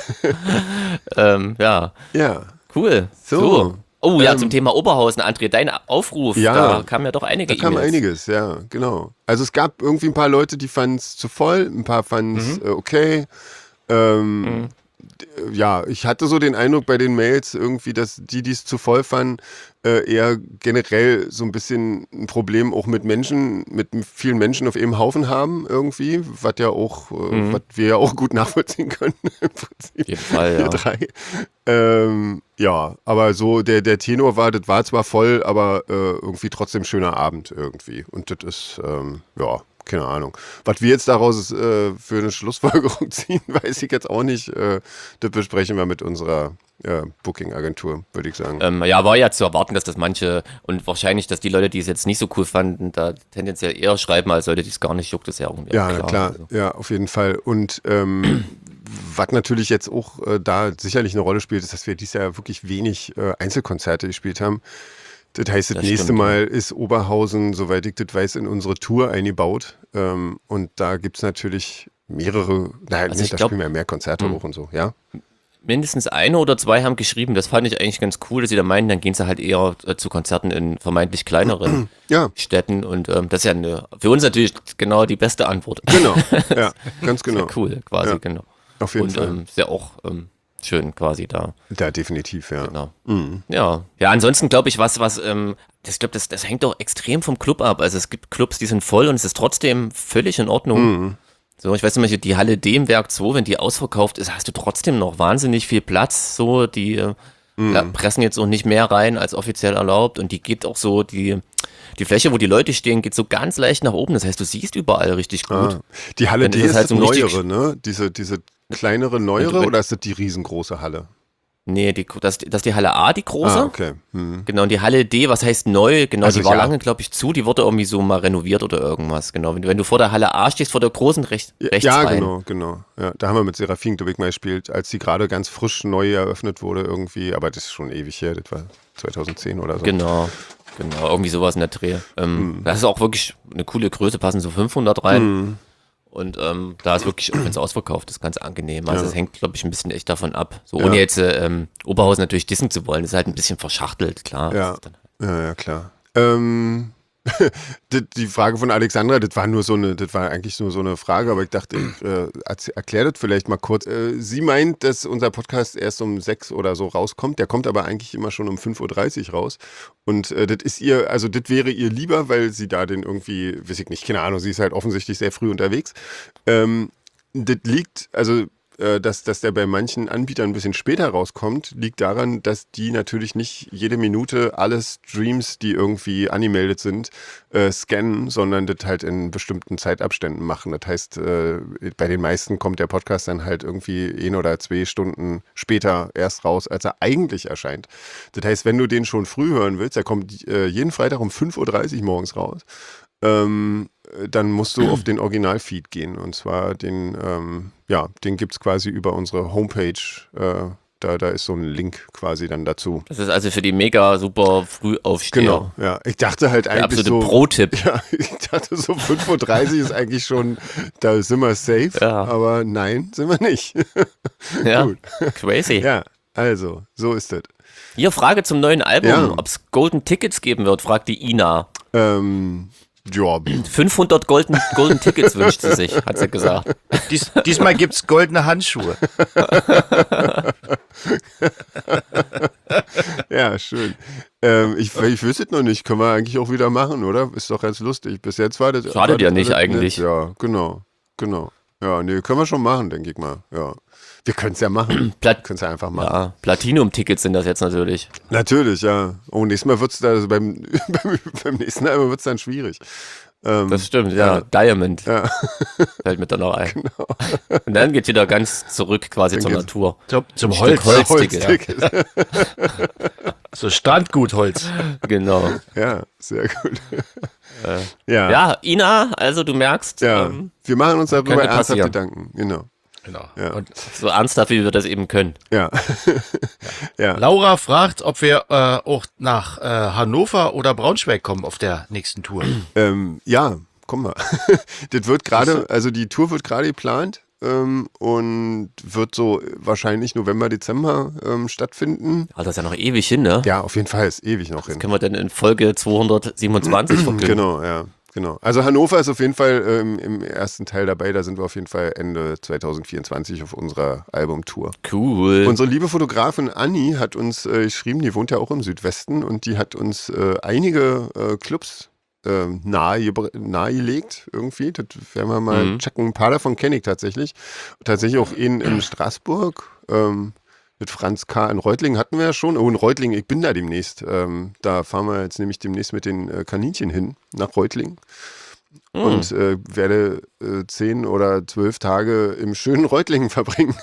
Speaker 1: Ja,
Speaker 3: Cool.
Speaker 1: So. Oh ja, zum Thema Oberhausen, André, dein Aufruf,
Speaker 3: Ja,
Speaker 1: da kamen ja doch einige
Speaker 3: Da kam
Speaker 1: E-Mails.
Speaker 3: einiges, ja, genau. Also es gab irgendwie ein paar Leute, die fanden es zu voll, ein paar fanden es okay. Ja, ich hatte so den Eindruck bei den Mails irgendwie, dass die es zu voll fanden, eher generell so ein bisschen ein Problem auch mit Menschen, mit vielen Menschen auf einem Haufen haben irgendwie, was ja auch, was wir ja auch gut nachvollziehen können im Prinzip.
Speaker 1: Auf jeden Fall,
Speaker 3: Wir
Speaker 1: ja.
Speaker 3: drei. Ja, aber so der Tenor war, das war zwar voll, aber irgendwie trotzdem schöner Abend irgendwie. Und das ist, ja, keine Ahnung. Was wir jetzt daraus für eine Schlussfolgerung ziehen, weiß ich jetzt auch nicht. Das besprechen wir mit unserer Booking-Agentur, würde ich sagen.
Speaker 1: Ja, war ja zu erwarten, dass das manche und wahrscheinlich, dass die Leute, die es jetzt nicht so cool fanden, da tendenziell eher schreiben, als Leute, die es gar nicht juckt, ist ja irgendwie
Speaker 3: Ja,
Speaker 1: klar.
Speaker 3: na klar.
Speaker 1: Also.
Speaker 3: Ja, auf jeden Fall. Und was natürlich jetzt auch da sicherlich eine Rolle spielt, ist, dass wir dieses Jahr wirklich wenig Einzelkonzerte gespielt haben. Das heißt, das nächste
Speaker 1: stimmt,
Speaker 3: Mal ist Oberhausen, soweit ich das weiß, in unsere Tour eingebaut. Und da gibt es natürlich mehrere, da spielen wir ja mehr Konzerte hoch und so, ja?
Speaker 1: Mindestens eine oder zwei haben geschrieben, das fand ich eigentlich ganz cool, dass sie da meinen, dann gehen sie halt eher zu Konzerten in vermeintlich kleineren Städten und das ist ja für uns natürlich genau die beste Antwort.
Speaker 3: Genau, ja, ganz genau.
Speaker 1: Sehr cool, quasi, genau.
Speaker 3: Auf jeden Fall.
Speaker 1: Ist ja auch schön quasi da.
Speaker 3: Ja, definitiv, ja.
Speaker 1: Genau. Ja, ansonsten glaube ich, das hängt doch extrem vom Club ab. Also es gibt Clubs, die sind voll und es ist trotzdem völlig in Ordnung. So, ich weiß zum Beispiel, die Halle D im Werk 2, wenn die ausverkauft ist, hast du trotzdem noch wahnsinnig viel Platz. So, die pressen jetzt auch nicht mehr rein als offiziell erlaubt und die geht auch so, die Fläche, wo die Leute stehen, geht so ganz leicht nach oben. Das heißt, du siehst überall richtig gut.
Speaker 3: Die Halle D ist
Speaker 1: halt so
Speaker 3: neuere, ne? Diese kleinere, neuere oder ist das die riesengroße Halle?
Speaker 1: Nee, das ist die Halle A, die große.
Speaker 3: Okay.
Speaker 1: Genau, und die Halle D, was heißt neu? Genau,
Speaker 3: Also
Speaker 1: die war
Speaker 3: ja.
Speaker 1: lange, glaube ich, zu. Die wurde irgendwie so mal renoviert oder irgendwas. Genau, wenn du vor der Halle A stehst, vor der großen rechts rein.
Speaker 3: Genau. Ja, da haben wir mit Serafin, glaube ich, mal gespielt, als die gerade ganz frisch neu eröffnet wurde irgendwie. Aber das ist schon ewig her, das war 2010 oder so.
Speaker 1: Genau, irgendwie sowas in der Dreh. Das ist auch wirklich eine coole Größe, passen so 500 rein. Und da ist wirklich, auch wenn es ausverkauft ist, ganz angenehm. Also es hängt, glaube ich, ein bisschen echt davon ab. So ohne jetzt Oberhausen natürlich dissen zu wollen, ist halt ein bisschen verschachtelt, klar.
Speaker 3: Ja, ja, klar. Die Frage von Alexandra, das war eigentlich nur so eine Frage, aber ich dachte, ich erkläre das vielleicht mal kurz. Sie meint, dass unser Podcast erst um 6 oder so rauskommt. Der kommt aber eigentlich immer schon um 5.30 Uhr raus. Und das wäre ihr lieber, weil sie da den irgendwie, weiß ich nicht, keine Ahnung, sie ist halt offensichtlich sehr früh unterwegs. Das liegt, dass der bei manchen Anbietern ein bisschen später rauskommt, liegt daran, dass die natürlich nicht jede Minute alle Streams, die irgendwie angemeldet sind, scannen, sondern das halt in bestimmten Zeitabständen machen. Das heißt, bei den meisten kommt der Podcast dann halt irgendwie 1 oder 2 Stunden später erst raus, als er eigentlich erscheint. Das heißt, wenn du den schon früh hören willst, der kommt jeden Freitag um 5.30 Uhr morgens raus. dann musst du auf den Originalfeed gehen. Und zwar den gibt es quasi über unsere Homepage. Da ist so ein Link quasi dann dazu.
Speaker 1: Das ist also für die mega super Frühaufsteher.
Speaker 3: Genau, ja. Ich dachte halt
Speaker 1: Der
Speaker 3: eigentlich
Speaker 1: absolute
Speaker 3: so.
Speaker 1: Pro-Tipp.
Speaker 3: Ja, ich dachte so 5:30 Uhr ist eigentlich schon, da sind wir safe.
Speaker 1: Ja.
Speaker 3: Aber nein, sind wir nicht.
Speaker 1: Ja,
Speaker 3: Gut.
Speaker 1: crazy.
Speaker 3: Ja, also, so ist es.
Speaker 1: Hier, Frage zum neuen Album.
Speaker 3: Ja.
Speaker 1: Ob es Golden Tickets geben wird, fragt die Ina.
Speaker 3: Ja,
Speaker 1: 500 Golden Tickets wünscht sie sich, hat sie gesagt.
Speaker 2: Diesmal gibt's goldene Handschuhe.
Speaker 3: ja, schön. Ich wüsste es noch nicht. Können wir eigentlich auch wieder machen, oder? Ist doch ganz lustig. Bis jetzt war das.
Speaker 1: Schadet
Speaker 3: war
Speaker 1: ja
Speaker 3: das
Speaker 1: nicht
Speaker 3: alles
Speaker 1: eigentlich.
Speaker 3: nett. Ja, genau. Ja, nee, können wir schon machen, denke ich mal. Ja. Wir können es ja machen. Können es ja einfach machen.
Speaker 1: Ja, Platinum-Tickets sind das jetzt natürlich.
Speaker 3: Natürlich, ja. Oh, nächstes Mal wird es da, also beim nächsten Album wird es dann schwierig.
Speaker 1: Das stimmt, ja. Diamond.
Speaker 3: Ja.
Speaker 1: Fällt mir dann noch ein. Genau. Und dann geht wieder ganz zurück quasi zur Natur.
Speaker 2: Zum
Speaker 1: Ein Stück
Speaker 2: Holz.
Speaker 1: Holzticket. Ja.
Speaker 2: So Strandgutholz.
Speaker 1: Genau.
Speaker 3: Ja, sehr gut. Ja.
Speaker 1: Ja, Ina, also du merkst,
Speaker 3: Ja, wir machen uns darüber
Speaker 1: könnte
Speaker 3: ernsthaft
Speaker 1: passieren.
Speaker 3: Gedanken. Genau.
Speaker 2: Genau.
Speaker 3: Ja.
Speaker 2: Und
Speaker 1: so ernsthaft, wie wir das eben können.
Speaker 3: Ja. Ja.
Speaker 2: Laura fragt, ob wir auch nach Hannover oder Braunschweig kommen auf der nächsten Tour.
Speaker 3: Ja, komm mal. Das wird gerade, also die Tour wird gerade geplant und wird so wahrscheinlich November, Dezember stattfinden.
Speaker 1: Also das ist ja noch ewig hin, ne?
Speaker 3: Ja, auf jeden Fall ist ewig noch hin.
Speaker 1: Können wir denn in Folge 227 verkünden?
Speaker 3: Genau, ja. Genau. Also Hannover ist auf jeden Fall im ersten Teil dabei. Da sind wir auf jeden Fall Ende 2024 auf unserer Albumtour.
Speaker 1: Cool.
Speaker 3: Unsere liebe Fotografin Anni hat uns geschrieben, die wohnt ja auch im Südwesten und die hat uns einige Clubs nahegelegt irgendwie. Das werden wir mal checken. Ein paar davon kenne ich tatsächlich. Tatsächlich auch in Straßburg. Mit Franz K. in Reutlingen hatten wir ja schon. Oh, in Reutlingen, ich bin da demnächst. Da fahren wir jetzt nämlich demnächst mit den Kaninchen hin nach Reutlingen. Und werde 10 oder 12 Tage im schönen Reutlingen verbringen.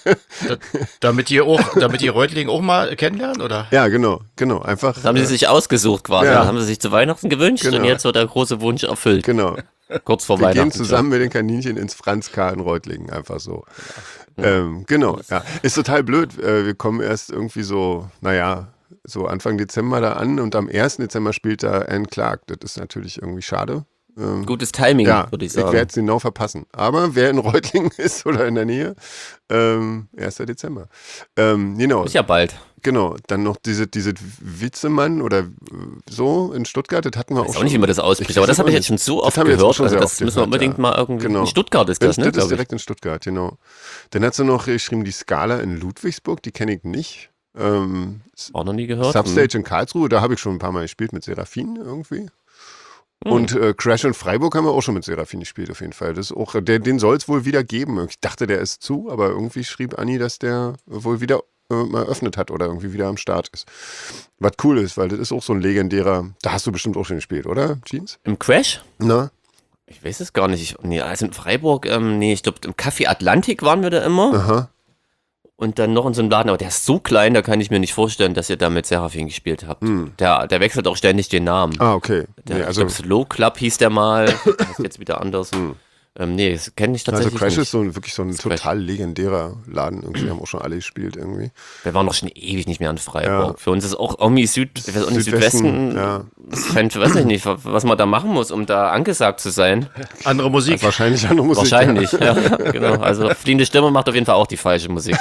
Speaker 2: Damit ihr Reutlingen auch mal kennenlernt, oder?
Speaker 3: Ja, genau. Einfach.
Speaker 1: Das haben sie sich ausgesucht quasi.
Speaker 3: Ja.
Speaker 1: Das haben sie sich zu Weihnachten gewünscht
Speaker 3: Genau.
Speaker 1: und jetzt wird der große Wunsch erfüllt.
Speaker 3: Genau.
Speaker 1: Kurz vor
Speaker 3: Wir
Speaker 1: Weihnachten.
Speaker 3: gehen zusammen mit den Kaninchen ins Franz K. in Reutlingen, einfach so. Genau, ja. Ist total blöd. Wir kommen erst irgendwie so, so Anfang Dezember da an und am 1. Dezember spielt da Anne Clark. Das ist natürlich irgendwie schade.
Speaker 1: Gutes Timing,
Speaker 3: Ja,
Speaker 1: würde ich
Speaker 3: ich
Speaker 1: sagen.
Speaker 3: werde es genau verpassen. Aber wer in Reutlingen ist oder in der Nähe, 1. Dezember. Genau.
Speaker 1: Ist ja bald.
Speaker 3: Genau, dann noch diese Witzemann oder so in Stuttgart, das hatten wir
Speaker 1: Ich weiß
Speaker 3: auch
Speaker 1: auch nicht, wie man das ausspricht, aber das habe ich jetzt schon so oft
Speaker 3: habe ich jetzt auch
Speaker 1: gehört.
Speaker 3: schon
Speaker 1: Also
Speaker 3: sehr
Speaker 1: das
Speaker 3: oft
Speaker 1: müssen wir
Speaker 3: gehört,
Speaker 1: unbedingt mal irgendwie.
Speaker 3: Genau.
Speaker 1: In Stuttgart ist das, ne?
Speaker 3: Das ist
Speaker 1: glaub ich.
Speaker 3: direkt in Stuttgart, genau. Dann hat sie noch geschrieben, die Scala in Ludwigsburg, die kenne ich nicht.
Speaker 1: Auch noch nie gehört.
Speaker 3: Substage in Karlsruhe, da habe ich schon ein paar Mal gespielt mit Seraphin irgendwie. Und Crash in Freiburg haben wir auch schon mit Seraphin gespielt, auf jeden Fall. Das ist auch, den soll es wohl wieder geben. Ich dachte, der ist zu, aber irgendwie schrieb Anni, dass der wohl wieder mal eröffnet hat oder irgendwie wieder am Start ist. Was cool ist, weil das ist auch so ein legendärer, da hast du bestimmt auch schon gespielt, oder, Jeans?
Speaker 1: Im Crash?
Speaker 3: Na?
Speaker 1: Ich weiß es gar nicht. Also in Freiburg, ich glaube, im Café Atlantik waren wir da immer.
Speaker 3: Aha.
Speaker 1: Und dann noch in so einem Laden, aber der ist so klein, da kann ich mir nicht vorstellen, dass ihr da mit Seraphin gespielt habt. Der wechselt auch ständig den Namen.
Speaker 3: Ah, okay.
Speaker 1: Der,
Speaker 3: Nee,
Speaker 1: ich
Speaker 3: also,
Speaker 1: glaube, Slow Club hieß der mal. Das ist jetzt wieder anders. Nee, das kenne ich
Speaker 3: also
Speaker 1: tatsächlich
Speaker 3: Crash
Speaker 1: nicht.
Speaker 3: ist wirklich so ein
Speaker 1: Crash.
Speaker 3: total legendärer Laden. Irgendwie haben auch schon alle gespielt irgendwie.
Speaker 1: Wir waren doch schon ewig nicht mehr in Freiburg.
Speaker 3: Ja.
Speaker 1: Für uns ist auch irgendwie Südwesten.
Speaker 3: ja.
Speaker 1: Weiß ich nicht, was man da machen muss, um da angesagt zu sein.
Speaker 2: Andere Musik.
Speaker 3: Wahrscheinlich andere Musik.
Speaker 1: Wahrscheinlich, ja, genau. Also fliehende Stimme macht auf jeden Fall auch die falsche Musik.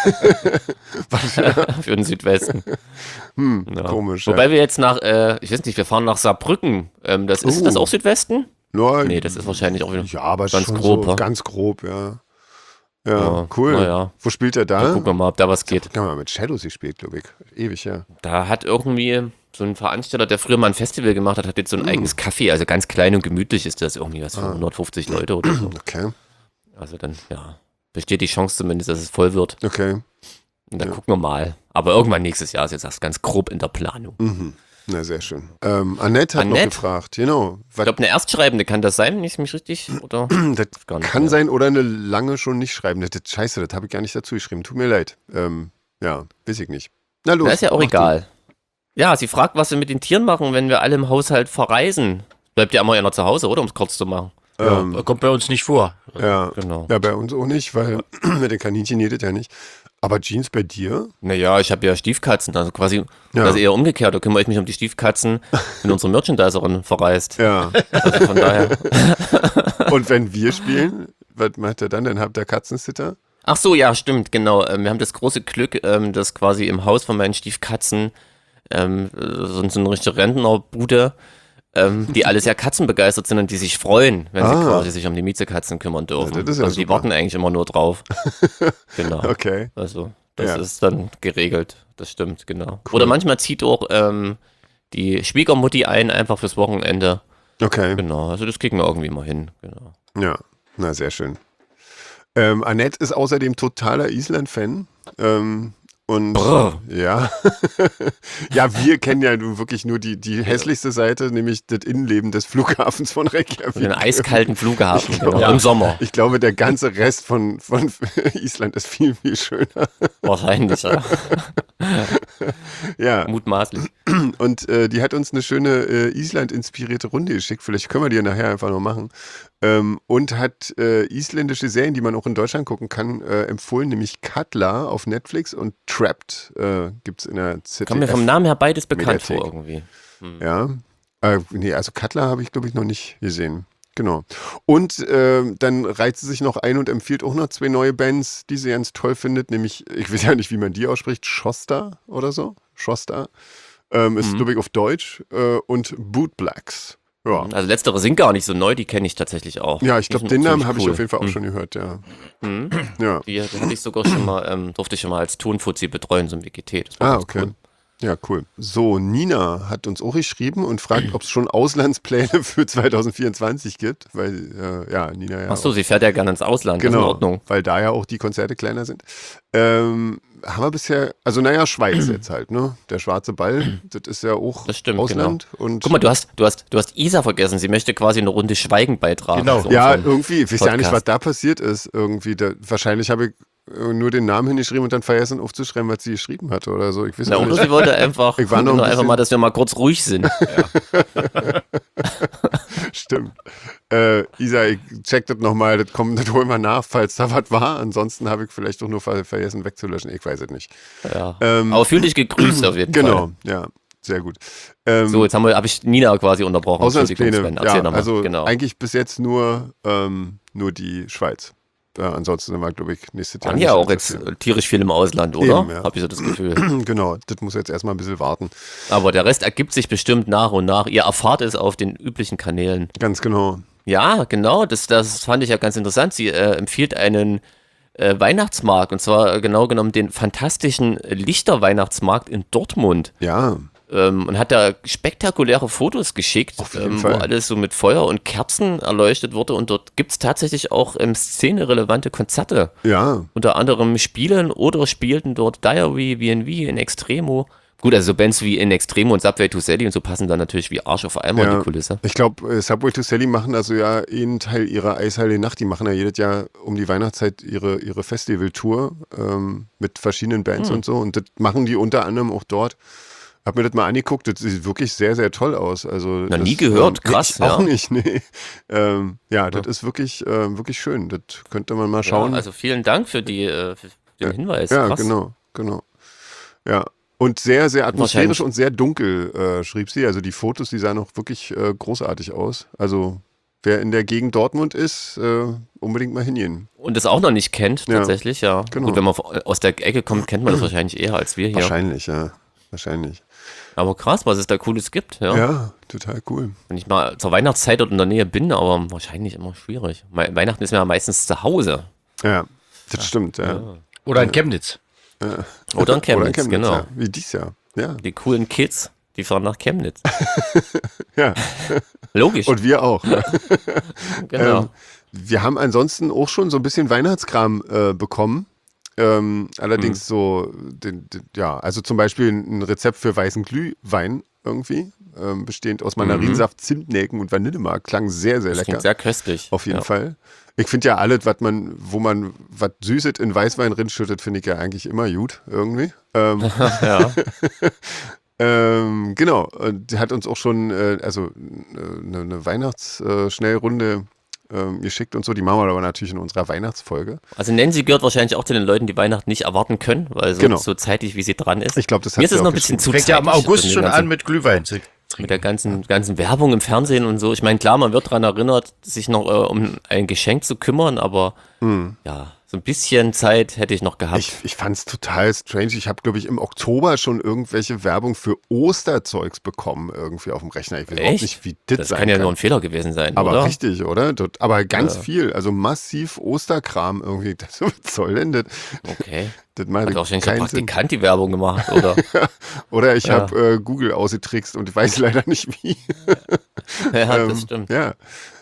Speaker 1: Für den Südwesten. Ja.
Speaker 3: Komisch.
Speaker 1: Wobei wir jetzt nach, ich weiß nicht, wir fahren nach Saarbrücken. Ist das auch Südwesten?
Speaker 3: Ja.
Speaker 1: Nee, das ist wahrscheinlich auch wieder
Speaker 3: Ja, aber
Speaker 1: ganz
Speaker 3: schon
Speaker 1: grob.
Speaker 3: so,
Speaker 1: ha?
Speaker 3: ganz grob, ja. Ja,
Speaker 1: Ja,
Speaker 3: cool.
Speaker 1: na ja.
Speaker 3: Wo spielt er da?
Speaker 1: Gucken wir mal, ob da was geht.
Speaker 3: Ja, mal mit Shadows gespielt, glaube ich. Ewig, ja.
Speaker 1: Da hat irgendwie so ein Veranstalter, der früher mal ein Festival gemacht hat, hat jetzt so ein eigenes Café. Also ganz klein und gemütlich ist das irgendwie was für 150 Leute oder so.
Speaker 3: Okay.
Speaker 1: Also dann, ja, besteht die Chance zumindest, dass es voll wird.
Speaker 3: Okay.
Speaker 1: Und dann gucken wir mal. Aber irgendwann nächstes Jahr ist jetzt das ganz grob in der Planung.
Speaker 3: Na, sehr schön. Annette hat noch
Speaker 1: Annette?
Speaker 3: gefragt, genau.
Speaker 1: Ich glaube, eine Erstschreibende kann das sein, nicht mich richtig? Oder?
Speaker 3: Das
Speaker 1: Gar nicht
Speaker 3: kann
Speaker 1: mehr.
Speaker 3: sein oder eine lange schon nicht schreiben. Das scheiße, das habe ich gar nicht dazu geschrieben. Tut mir leid. Ja, weiß ich nicht. Na los.
Speaker 1: Das ist ja auch
Speaker 3: mach
Speaker 1: egal. Ja, sie fragt, was wir mit den Tieren machen, wenn wir alle im Haushalt verreisen. Bleibt ja immer einer zu Hause, oder? Um es kurz zu machen.
Speaker 2: Kommt bei uns nicht vor.
Speaker 3: Ja,
Speaker 1: Genau.
Speaker 3: ja, bei uns auch nicht, weil mit den Kaninchen jedet ja nicht. Aber Jeans bei dir?
Speaker 1: Naja, ich habe ja Stiefkatzen, also quasi
Speaker 3: Ja.
Speaker 1: also eher umgekehrt. Da kümmere ich mich um die Stiefkatzen, wenn unsere Merchandiserin verreist.
Speaker 3: Ja.
Speaker 1: Also von daher.
Speaker 3: Und wenn wir spielen, was macht ihr dann? Dann habt ihr Katzensitter?
Speaker 1: Ach so, ja, stimmt, genau. Wir haben das große Glück, dass quasi im Haus von meinen Stiefkatzen so eine richtige Rentnerbude, die alle sehr katzenbegeistert sind und die sich freuen, wenn sie quasi sich um die Miezekatzen kümmern dürfen.
Speaker 3: Ja, das ist ja
Speaker 1: also die
Speaker 3: super.
Speaker 1: warten eigentlich immer nur drauf. Genau.
Speaker 3: Okay.
Speaker 1: Also das
Speaker 3: Ja.
Speaker 1: ist dann geregelt. Das stimmt, genau. Oder manchmal zieht auch die Schwiegermutti ein, einfach fürs Wochenende.
Speaker 3: Okay.
Speaker 1: Genau, also das kriegen wir irgendwie mal hin. Genau.
Speaker 3: Ja, na sehr schön. Annette ist außerdem totaler Island-Fan. Und
Speaker 1: Brr.
Speaker 3: ja, ja, wir kennen ja nun wirklich nur die hässlichste Seite, nämlich das Innenleben des Flughafens von Reykjavik.
Speaker 1: Den eiskalten Flughafen, genau,
Speaker 2: Ja.
Speaker 1: im Sommer.
Speaker 3: Ich glaube, der ganze Rest von Island ist viel, viel schöner.
Speaker 1: Wahrscheinlich, ja.
Speaker 3: Ja,
Speaker 1: Mutmaßlich.
Speaker 3: und die hat uns eine schöne Island-inspirierte Runde geschickt. Vielleicht können wir die ja nachher einfach noch machen. Und hat isländische Serien, die man auch in Deutschland gucken kann, empfohlen, nämlich Katla auf Netflix und Trapped gibt es in der ZDF.
Speaker 1: Kommt mir vom Namen her beides bekannt
Speaker 3: Mediathek.
Speaker 1: vor irgendwie.
Speaker 3: Ja. Nee, also Katla habe ich, glaube ich, noch nicht gesehen. Genau. Und dann reiht sie sich noch ein und empfiehlt auch noch 2 neue Bands, die sie ganz toll findet, nämlich, ich weiß ja nicht, wie man die ausspricht, Shosta oder so. Shosta. Ist, glaube ich, auf Deutsch. Und Bootblacks. Ja.
Speaker 1: Also letztere sind gar nicht so neu, die kenne ich tatsächlich auch.
Speaker 3: Ja, ich
Speaker 1: Die
Speaker 3: glaube,
Speaker 1: sind
Speaker 3: den
Speaker 1: auch
Speaker 3: Namen
Speaker 1: ziemlich
Speaker 3: habe ich
Speaker 1: cool.
Speaker 3: auf jeden Fall auch schon gehört, ja. Ja.
Speaker 1: Die hatte ich sogar schon mal, durfte ich schon mal als Tonfuzzi betreuen, so ein WGT. Das war
Speaker 3: Ah,
Speaker 1: ganz
Speaker 3: okay.
Speaker 1: cool.
Speaker 3: Ja, cool. So, Nina hat uns auch geschrieben und fragt, ob es schon Auslandspläne für 2024 gibt, weil, ja, Nina ja.
Speaker 1: Ach so, sie fährt ja gerne ins Ausland, das ist in
Speaker 3: Genau,
Speaker 1: Ordnung.
Speaker 3: weil da ja auch die Konzerte kleiner sind. Haben wir bisher, also naja, Schweiz jetzt halt, ne? Der schwarze Ball, das ist ja auch
Speaker 1: Das stimmt,
Speaker 3: Ausland. Und
Speaker 1: Guck mal, du hast Isa vergessen, sie möchte quasi eine Runde Schweigen beitragen.
Speaker 2: Genau.
Speaker 1: zu
Speaker 3: ja,
Speaker 1: unserem
Speaker 3: irgendwie, ich weiß ja nicht, was
Speaker 1: Podcast.
Speaker 3: da passiert ist. Irgendwie, wahrscheinlich habe ich nur den Namen hingeschrieben und dann vergessen aufzuschreiben, was sie geschrieben hatte oder so. Ich weiß
Speaker 1: Na,
Speaker 3: auch
Speaker 1: oder
Speaker 3: nicht.
Speaker 1: sie wollte einfach,
Speaker 3: Ich war noch ein
Speaker 1: einfach
Speaker 3: bisschen-
Speaker 1: mal, dass wir mal kurz ruhig sind.
Speaker 3: Stimmt. Isa, ich check das nochmal, das holen wir nach, falls da was war. Ansonsten habe ich vielleicht auch nur vergessen wegzulöschen. Ich weiß es nicht.
Speaker 1: Ja. Aber fühl dich gegrüßt auf jeden Fall.
Speaker 3: Genau, ja, sehr gut.
Speaker 1: So, jetzt habe ich Nina quasi unterbrochen. Entschuldigung,
Speaker 3: Auslandspläne,
Speaker 1: Sven, erzähl
Speaker 3: ja,
Speaker 1: nochmal.
Speaker 3: also
Speaker 1: Genau.
Speaker 3: eigentlich bis jetzt nur die Schweiz. Ansonsten sind wir, glaube ich, nächstes Jahr.
Speaker 1: Waren
Speaker 3: nicht
Speaker 1: ja auch
Speaker 3: allzu
Speaker 1: jetzt tierisch viel im Ausland, oder?
Speaker 3: Eben, ja.
Speaker 1: Habe ich so das Gefühl.
Speaker 3: viel. Genau, das muss jetzt erstmal ein bisschen warten.
Speaker 1: Aber der Rest ergibt sich bestimmt nach und nach. Ihr erfahrt es auf den üblichen Kanälen.
Speaker 3: Ganz genau.
Speaker 1: Ja, genau, das fand ich ja ganz interessant. Sie empfiehlt einen Weihnachtsmarkt, und zwar genau genommen den fantastischen Lichterweihnachtsmarkt in Dortmund.
Speaker 3: Ja,
Speaker 1: Und hat da spektakuläre Fotos geschickt,
Speaker 3: Auf jeden
Speaker 1: wo
Speaker 3: Fall.
Speaker 1: alles so mit Feuer und Kerzen erleuchtet wurde. Und dort gibt es tatsächlich auch szenerelevante Konzerte.
Speaker 3: ja.
Speaker 1: Unter anderem spielen oder spielten dort Diary, VNV, In Extremo. Gut, also so Bands wie In Extremo und Subway to Sally und so passen dann natürlich wie Arsch auf Eimer in
Speaker 3: Ja.
Speaker 1: die Kulisse.
Speaker 3: Ich glaube, Subway to Sally machen also ja einen Teil ihrer Eisheile Nacht. Die machen ja jedes Jahr um die Weihnachtszeit ihre Festivaltour mit verschiedenen Bands und so. Und das machen die unter anderem auch dort. Hab mir das mal angeguckt, das sieht wirklich sehr, sehr toll aus. Also
Speaker 1: Noch
Speaker 3: das,
Speaker 1: nie gehört, krass,
Speaker 3: ich auch
Speaker 1: ja.
Speaker 3: nicht, nee. Ja, das ist wirklich, wirklich schön. Das könnte man mal schauen.
Speaker 1: Ja, also vielen Dank für den Hinweis.
Speaker 3: Ja,
Speaker 1: Krass.
Speaker 3: genau. Ja. Und sehr, sehr atmosphärisch
Speaker 1: Wahrscheinlich.
Speaker 3: und sehr dunkel, schrieb sie. Also die Fotos, die sahen auch wirklich großartig aus. Also wer in der Gegend Dortmund ist, unbedingt mal hingehen.
Speaker 1: Und das auch noch nicht kennt,
Speaker 3: Ja,
Speaker 1: tatsächlich, ja.
Speaker 3: genau.
Speaker 1: Gut, wenn man aus der Ecke kommt, kennt man das wahrscheinlich eher als wir hier.
Speaker 3: Wahrscheinlich, ja. Wahrscheinlich.
Speaker 1: Aber krass, was es da Cooles gibt, ja.
Speaker 3: Ja, total cool.
Speaker 1: Wenn ich mal zur Weihnachtszeit dort in der Nähe bin, aber wahrscheinlich immer schwierig. Weihnachten ist mir ja meistens zu Hause.
Speaker 3: Ja, das stimmt, ja.
Speaker 2: Oder in Chemnitz.
Speaker 1: Oder in Chemnitz, genau.
Speaker 3: ja. Wie dies Jahr. Ja.
Speaker 1: Die coolen Kids, die fahren nach Chemnitz.
Speaker 3: Ja.
Speaker 1: Logisch,
Speaker 3: Und wir auch.
Speaker 1: genau.
Speaker 3: Wir haben ansonsten auch schon so ein bisschen Weihnachtskram bekommen. Allerdings so, ja, also zum Beispiel ein Rezept für weißen Glühwein irgendwie, bestehend aus Mandarinsaft, Zimtnelken und Vanillemark. Klang sehr, sehr
Speaker 1: Das
Speaker 3: lecker.
Speaker 1: klingt sehr köstlich.
Speaker 3: Auf jeden
Speaker 1: ja.
Speaker 3: Fall. Ich finde ja alles, wo man was Süßes in Weißwein rinschüttet, finde ich ja eigentlich immer gut irgendwie.
Speaker 1: Ja.
Speaker 3: Genau, die hat uns auch schon eine Weihnachtsschnellrunde geschickt und so. Die machen wir aber natürlich in unserer Weihnachtsfolge.
Speaker 1: Also Nancy gehört wahrscheinlich auch zu den Leuten, die Weihnachten nicht erwarten können, weil so zeitig, wie sie dran ist.
Speaker 3: Ich glaube, das hat
Speaker 1: Mir ist
Speaker 3: sie
Speaker 1: es
Speaker 3: auch
Speaker 1: noch ein bisschen zu
Speaker 2: Fängt
Speaker 1: zeitig.
Speaker 2: ja im August schon
Speaker 1: ganzen,
Speaker 2: an mit Glühwein zu
Speaker 1: mit
Speaker 2: trinken.
Speaker 1: der ganzen Werbung im Fernsehen und so. Ich meine, klar, man wird daran erinnert, sich noch um ein Geschenk zu kümmern, aber ja, so ein bisschen Zeit hätte ich noch gehabt.
Speaker 3: Ich fand es total strange. Ich habe, glaube ich, im Oktober schon irgendwelche Werbung für Osterzeugs bekommen irgendwie auf dem Rechner. Ich weiß überhaupt nicht, wie das sein
Speaker 1: kann ja nur ein Fehler gewesen sein,
Speaker 3: aber
Speaker 1: oder?
Speaker 3: richtig, oder? Aber ganz viel. Also massiv Osterkram irgendwie. Was soll denn das?
Speaker 1: Okay.
Speaker 3: Das macht
Speaker 1: Hat wahrscheinlich der
Speaker 3: keinen Sinn.
Speaker 1: Praktikant die Werbung gemacht, oder?
Speaker 3: Oder ich habe Google ausgetrickst und weiß leider nicht wie.
Speaker 1: Ja, das stimmt.
Speaker 3: Ja.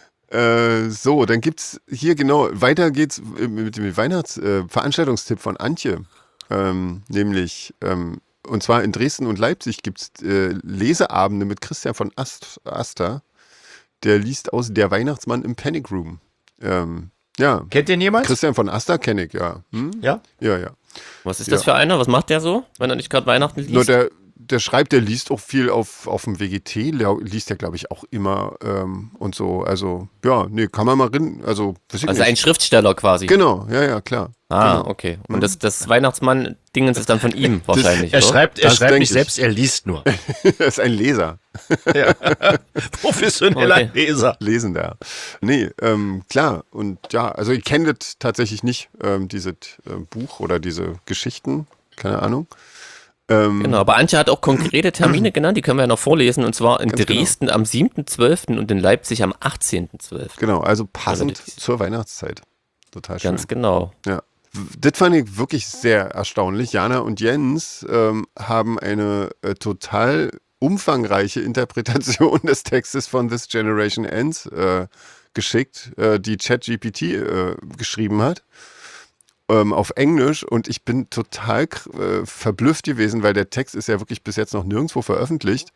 Speaker 3: So, dann gibt's hier weiter geht's mit dem Veranstaltungstipp von Antje. Nämlich, und zwar in Dresden und Leipzig gibt's Leseabende mit Christian von Aster. Der liest aus Der Weihnachtsmann im Panic Room. Ja.
Speaker 2: Kennt den jemand?
Speaker 3: Christian von Aster kenne ich, ja.
Speaker 2: Ja?
Speaker 3: Ja.
Speaker 1: Was ist das für einer? Was macht der so, wenn er nicht gerade Weihnachten liest?
Speaker 3: Nur der schreibt, der liest auch viel auf dem WGT, liest ja, glaube ich, auch immer und so. Also, ja, nee, kann man mal rein. Also
Speaker 1: ein Schriftsteller quasi.
Speaker 3: Genau, ja, klar.
Speaker 1: Ah,
Speaker 3: genau.
Speaker 1: okay. Und das Weihnachtsmann-Dingens ist dann von ihm wahrscheinlich.
Speaker 2: Er schreibt nicht
Speaker 3: ich.
Speaker 2: selbst, er liest nur.
Speaker 3: Er ist ein Leser.
Speaker 2: Ja. Professioneller
Speaker 1: Okay.
Speaker 2: Leser.
Speaker 3: Lesender. Nee, klar. Und ja, also ich kenne das tatsächlich nicht, dieses Buch oder diese Geschichten. Keine Ahnung.
Speaker 1: Genau, aber Antje hat auch konkrete Termine genannt, die können wir ja noch vorlesen, und zwar in
Speaker 3: Ganz
Speaker 1: Dresden am 7.12. und in Leipzig am 18.12.
Speaker 3: Genau, also passend
Speaker 1: Also
Speaker 3: zur Weihnachtszeit. Total schön.
Speaker 1: Ganz genau.
Speaker 3: Ja. Das fand ich wirklich sehr erstaunlich. Jana und Jens haben eine total umfangreiche Interpretation des Textes von This Generation Ends geschickt, die ChatGPT geschrieben hat. Auf Englisch, und ich bin total verblüfft gewesen, weil der Text ist ja wirklich bis jetzt noch nirgendwo veröffentlicht,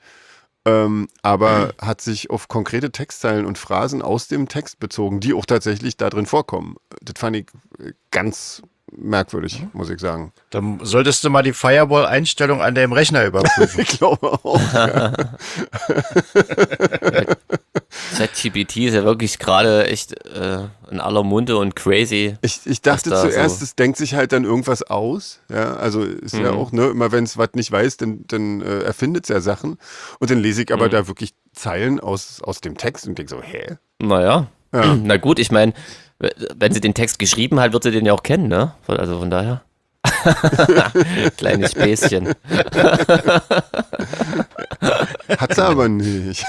Speaker 3: aber hat sich auf konkrete Textzeilen und Phrasen aus dem Text bezogen, die auch tatsächlich da drin vorkommen. Das fand ich ganz merkwürdig, muss ich sagen.
Speaker 2: Dann solltest du mal die Firewall-Einstellung an deinem Rechner überprüfen.
Speaker 3: Ich glaube auch. Ja.
Speaker 1: ChatGPT ist ja wirklich gerade echt in aller Munde und crazy.
Speaker 3: Ich dachte
Speaker 1: Was da
Speaker 3: zuerst,
Speaker 1: so-
Speaker 3: es denkt sich halt dann irgendwas aus. Ja, also ist ja auch, ne, immer wenn es was nicht weiß, dann erfindet es ja Sachen. Und dann lese ich aber da wirklich Zeilen aus dem Text und denke so, hä?
Speaker 1: Naja.
Speaker 3: Ja.
Speaker 1: Na gut, ich meine, wenn sie den Text geschrieben hat, wird sie den ja auch kennen, ne? Also von daher. Kleines Späßchen.
Speaker 3: Hat sie aber nicht.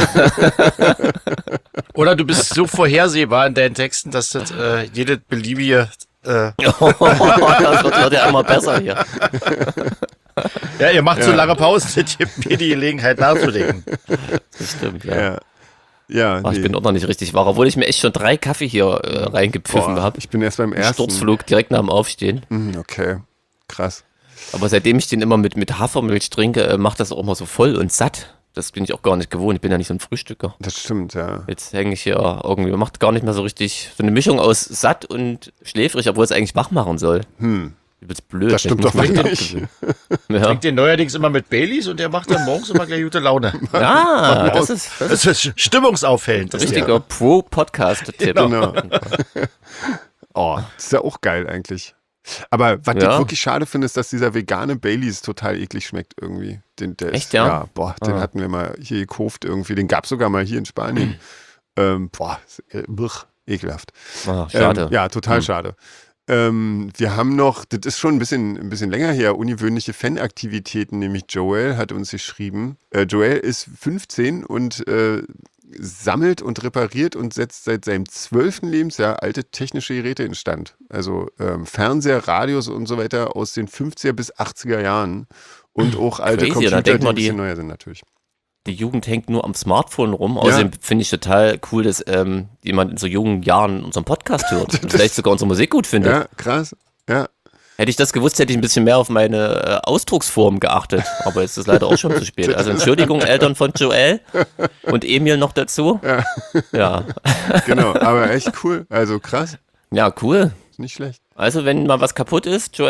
Speaker 2: Oder du bist so vorhersehbar in deinen Texten, dass das jede beliebige...
Speaker 1: Das wird ja immer besser hier.
Speaker 2: Ja, ihr macht so lange Pausen, das gibt mir die Gelegenheit nachzudenken.
Speaker 1: Das stimmt, ja.
Speaker 3: Ja,
Speaker 1: Ach, ich bin auch noch nicht richtig wach, obwohl ich mir echt schon 3 Kaffee hier reingepfiffen habe.
Speaker 3: Ich bin erst beim ersten.
Speaker 1: Sturzflug direkt nach dem Aufstehen.
Speaker 3: Okay, krass.
Speaker 1: Aber seitdem ich den immer mit Hafermilch trinke, macht das auch immer so voll und satt. Das bin ich auch gar nicht gewohnt. Ich bin ja nicht so ein Frühstücker.
Speaker 3: Das stimmt, ja.
Speaker 1: Jetzt hänge ich hier irgendwie, macht gar nicht mehr so richtig, so eine Mischung aus satt und schläfrig, obwohl es eigentlich wach machen soll. Übelst blöd.
Speaker 3: Das stimmt
Speaker 1: Ich muss
Speaker 3: doch
Speaker 1: mich das
Speaker 3: nicht.
Speaker 1: abgewöhnen. Ja.
Speaker 2: Trinkt den neuerdings immer mit Baileys und der macht dann morgens immer gleich gute Laune.
Speaker 1: Ah, das ist
Speaker 2: Das ist stimmungsauffällend. Das
Speaker 1: richtiger Pro-Podcast-Tipp.
Speaker 3: Genau. Oh, das ist ja auch geil eigentlich. Aber was ich
Speaker 1: Ja.
Speaker 3: wirklich schade finde, ist, dass dieser vegane Baileys total eklig schmeckt irgendwie. Der
Speaker 1: Echt,
Speaker 3: ist,
Speaker 1: ja?
Speaker 3: Ja, boah, den hatten wir mal hier gekauft irgendwie. Den gab es sogar mal hier in Spanien. Ekelhaft.
Speaker 1: Ah, schade.
Speaker 3: Ja, total schade. Wir haben noch, das ist schon ein bisschen länger her, ungewöhnliche Fanaktivitäten, nämlich Joel hat uns geschrieben. Joel ist 15 und sammelt und repariert und setzt seit seinem 12. Lebensjahr alte technische Geräte instand. Also Fernseher, Radios und so weiter aus den 50er bis 80er Jahren und auch alte
Speaker 1: Crazy,
Speaker 3: Computer,
Speaker 1: da denkt
Speaker 3: die
Speaker 1: man,
Speaker 3: ein bisschen neuer sind natürlich.
Speaker 1: Die Jugend hängt nur am Smartphone rum. Außerdem finde ich total cool, dass jemand in so jungen Jahren unseren Podcast hört und vielleicht sogar unsere Musik gut findet.
Speaker 3: Ja, krass. Ja.
Speaker 1: Hätte ich das gewusst, hätte ich ein bisschen mehr auf meine Ausdrucksform geachtet. Aber jetzt ist leider auch schon zu spät. Also Entschuldigung, Eltern von Joel und Emil noch dazu. Ja,
Speaker 3: Genau, aber echt cool. Also krass.
Speaker 1: ja, cool.
Speaker 3: Nicht schlecht.
Speaker 1: Also wenn mal was kaputt ist, Joel,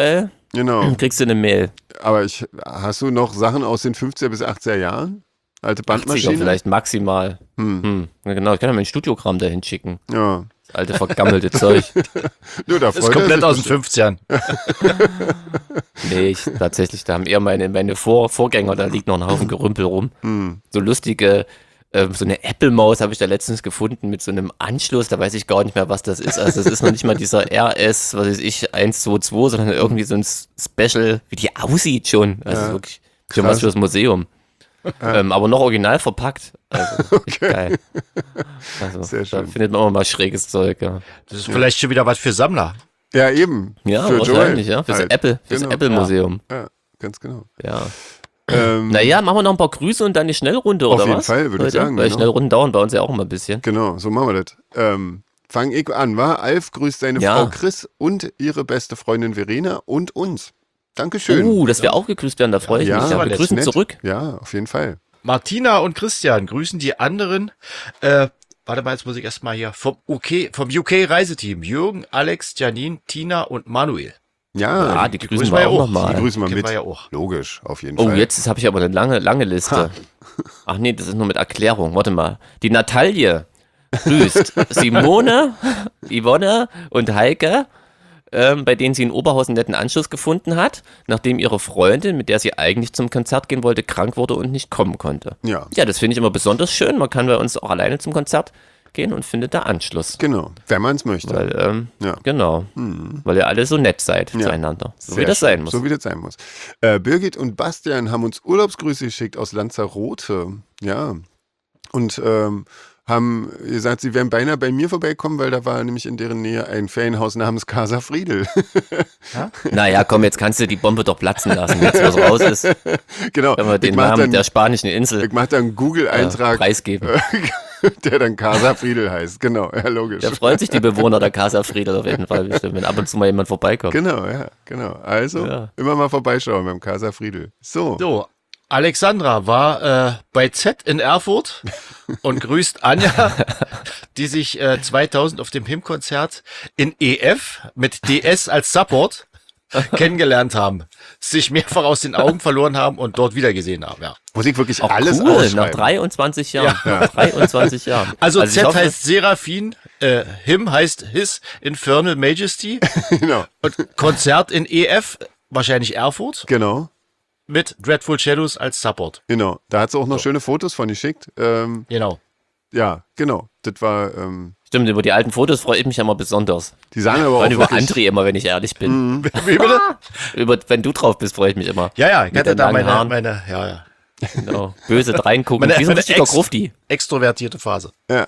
Speaker 3: Genau.
Speaker 1: kriegst du eine Mail.
Speaker 3: Aber hast du noch Sachen aus den 50er bis 80er Jahren? Alte
Speaker 1: 80er
Speaker 3: Bandmaschine?
Speaker 1: vielleicht maximal. Ja, genau, ich kann ja mein Studiogramm dahin schicken.
Speaker 3: Ja.
Speaker 1: Das alte vergammelte Zeug.
Speaker 3: Nur da
Speaker 2: Das ist
Speaker 3: freut er
Speaker 2: komplett
Speaker 3: sich
Speaker 2: aus den
Speaker 3: bestimmt.
Speaker 2: 50ern.
Speaker 1: Nee, tatsächlich, da haben eher meine Vorgänger, da liegt noch ein Haufen Gerümpel rum. So lustige, so eine Apple-Maus habe ich da letztens gefunden mit so einem Anschluss, da weiß ich gar nicht mehr, was das ist. Also das ist noch nicht mal dieser RS, was weiß ich, 122, sondern irgendwie so ein Special, wie die aussieht schon. Also wirklich schon was fürs Museum. Aber noch original verpackt. Also geil. Also,
Speaker 3: Sehr schön.
Speaker 1: da findet man auch mal schräges Zeug, ja.
Speaker 2: Das ist vielleicht schon wieder was für Sammler.
Speaker 3: Ja, eben.
Speaker 1: Ja,
Speaker 3: Für
Speaker 1: wahrscheinlich,
Speaker 3: Joel
Speaker 1: ja. Fürs
Speaker 3: halt.
Speaker 1: Fürs
Speaker 3: Genau.
Speaker 1: Apple-Museum.
Speaker 3: Ja, ganz genau.
Speaker 1: Ja. Naja, machen wir noch ein paar Grüße und dann die Schnellrunde, oder was?
Speaker 3: Auf jeden Fall, würde ich
Speaker 1: Heute?
Speaker 3: sagen,
Speaker 1: Weil
Speaker 3: genau.
Speaker 1: Schnellrunden dauern bei uns ja auch immer ein bisschen.
Speaker 3: Genau, so machen wir das. Fang ich an, wa? Alf grüßt seine
Speaker 1: Ja.
Speaker 3: Frau Chris und ihre beste Freundin Verena und uns. Dankeschön.
Speaker 1: Dass wir auch gegrüßt werden, da freue ich
Speaker 3: Ja,
Speaker 1: mich. Ja,
Speaker 2: aber
Speaker 1: wir
Speaker 2: nett,
Speaker 1: grüßen
Speaker 3: Nett.
Speaker 1: zurück.
Speaker 3: Ja, auf jeden Fall.
Speaker 2: Martina und Christian grüßen die anderen. Warte mal, jetzt muss ich erstmal hier vom UK-Reiseteam. Jürgen, Alex, Janine, Tina und Manuel.
Speaker 3: Ja,
Speaker 1: Die
Speaker 2: die
Speaker 1: grüßen
Speaker 2: grüßen
Speaker 1: wir
Speaker 2: wir
Speaker 1: auch
Speaker 2: auch.
Speaker 3: die
Speaker 1: nochmal.
Speaker 3: grüßen wir
Speaker 2: Kennen
Speaker 3: mit.
Speaker 2: wir ja auch.
Speaker 3: Logisch, auf jeden
Speaker 1: Oh,
Speaker 3: Fall.
Speaker 1: jetzt habe ich aber eine lange Liste. Ach nee, das ist nur mit Erklärung. Warte mal. Die Natalie grüßt Simone, Yvonne und Heike, bei denen sie in Oberhausen netten Anschluss gefunden hat, nachdem ihre Freundin, mit der sie eigentlich zum Konzert gehen wollte, krank wurde und nicht kommen konnte.
Speaker 3: Ja.
Speaker 1: Ja, das finde ich immer besonders schön. Man kann bei uns auch alleine zum Konzert gehen und findet da Anschluss.
Speaker 3: Genau, wenn man es möchte.
Speaker 1: Weil,
Speaker 3: Ja.
Speaker 1: Genau. Weil ihr alle so nett seid zueinander. So wie
Speaker 3: Sehr
Speaker 1: das
Speaker 3: schön.
Speaker 1: sein muss.
Speaker 3: So wie das sein muss. Birgit und Bastian haben uns Urlaubsgrüße geschickt aus Lanzarote. Ja. Und haben gesagt, sie wären beinahe bei mir vorbeikommen, weil da war nämlich in deren Nähe ein Ferienhaus namens Casa Friedel.
Speaker 1: Naja, komm, jetzt kannst du die Bombe doch platzen lassen. Jetzt, was raus ist,
Speaker 3: Genau.
Speaker 1: können wir den
Speaker 3: ich mach
Speaker 1: Namen
Speaker 3: dann,
Speaker 1: der spanischen Insel
Speaker 3: ich mache dann einen Google-Eintrag,
Speaker 1: preisgeben.
Speaker 3: der dann Casa Friedel heißt. Genau, ja, logisch.
Speaker 1: Da freuen sich die Bewohner der Casa Friedel auf jeden Fall bestimmt, wenn ab und zu mal jemand vorbeikommt.
Speaker 3: Genau, ja, genau. Also
Speaker 1: Ja.
Speaker 3: immer mal vorbeischauen beim Casa Friedel. So.
Speaker 2: So, Alexandra war bei Z in Erfurt und grüßt Anja, die sich 2000 auf dem HIM-Konzert in EF mit DS als Support kennengelernt haben, sich mehrfach aus den Augen verloren haben und dort wiedergesehen haben. Ja.
Speaker 3: Muss ich wirklich
Speaker 1: Auch
Speaker 3: alles
Speaker 1: cool,
Speaker 3: ausschreiben.
Speaker 1: nach 23 Jahren.
Speaker 3: Ja.
Speaker 1: Nach 23 Jahren.
Speaker 2: Also
Speaker 1: ich
Speaker 2: Z
Speaker 1: hoffe,
Speaker 2: heißt Seraphin, HIM heißt His Infernal Majesty
Speaker 3: Genau,
Speaker 2: und Konzert in EF, wahrscheinlich Erfurt,
Speaker 3: genau.
Speaker 2: mit Dreadful Shadows als Support.
Speaker 3: Genau, da hat sie auch noch schöne Fotos von geschickt.
Speaker 2: Genau.
Speaker 3: Ja, genau. Das war,
Speaker 1: Stimmt, über die alten Fotos freue ich mich immer besonders.
Speaker 3: die sahen aber
Speaker 1: Vor
Speaker 3: auch
Speaker 1: allem über
Speaker 3: wirklich,
Speaker 1: André immer, wenn ich ehrlich bin.
Speaker 2: Wie bitte?
Speaker 1: Wenn du drauf bist, freue ich mich immer.
Speaker 2: Ja, ich
Speaker 1: Mit
Speaker 2: hatte
Speaker 1: den
Speaker 2: da
Speaker 1: langen Haaren.
Speaker 2: meine ja.
Speaker 1: Genau. Böse reingucken.
Speaker 2: Meine-
Speaker 1: Wie so ein
Speaker 2: meine
Speaker 1: richtiger
Speaker 2: Ex-
Speaker 1: Grufti.
Speaker 2: Extrovertierte Phase.
Speaker 3: ja,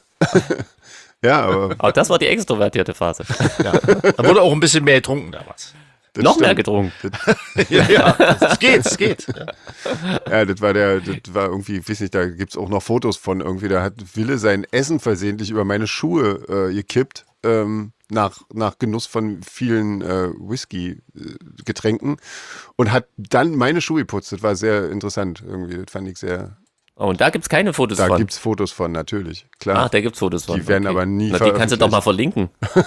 Speaker 3: aber
Speaker 1: Aber das war die extrovertierte Phase.
Speaker 2: Ja. Da wurde auch ein bisschen mehr getrunken damals.
Speaker 3: das
Speaker 1: Noch mehr
Speaker 3: stimmt.
Speaker 1: getrunken.
Speaker 2: Ja, es geht. Ja.
Speaker 3: Ja, das war irgendwie, ich weiß nicht, da gibt's auch noch Fotos von irgendwie, da hat Wille sein Essen versehentlich über meine Schuhe gekippt, nach Genuss von vielen Whisky-Getränken und hat dann meine Schuhe geputzt. Das war sehr interessant irgendwie, das fand ich sehr,
Speaker 1: Oh, und da gibt es keine Fotos
Speaker 3: da
Speaker 1: von.
Speaker 3: gibt's Fotos von, natürlich, klar.
Speaker 1: Ach, da gibt es Fotos von.
Speaker 3: Die werden aber nie
Speaker 1: Na, die kannst du doch mal verlinken.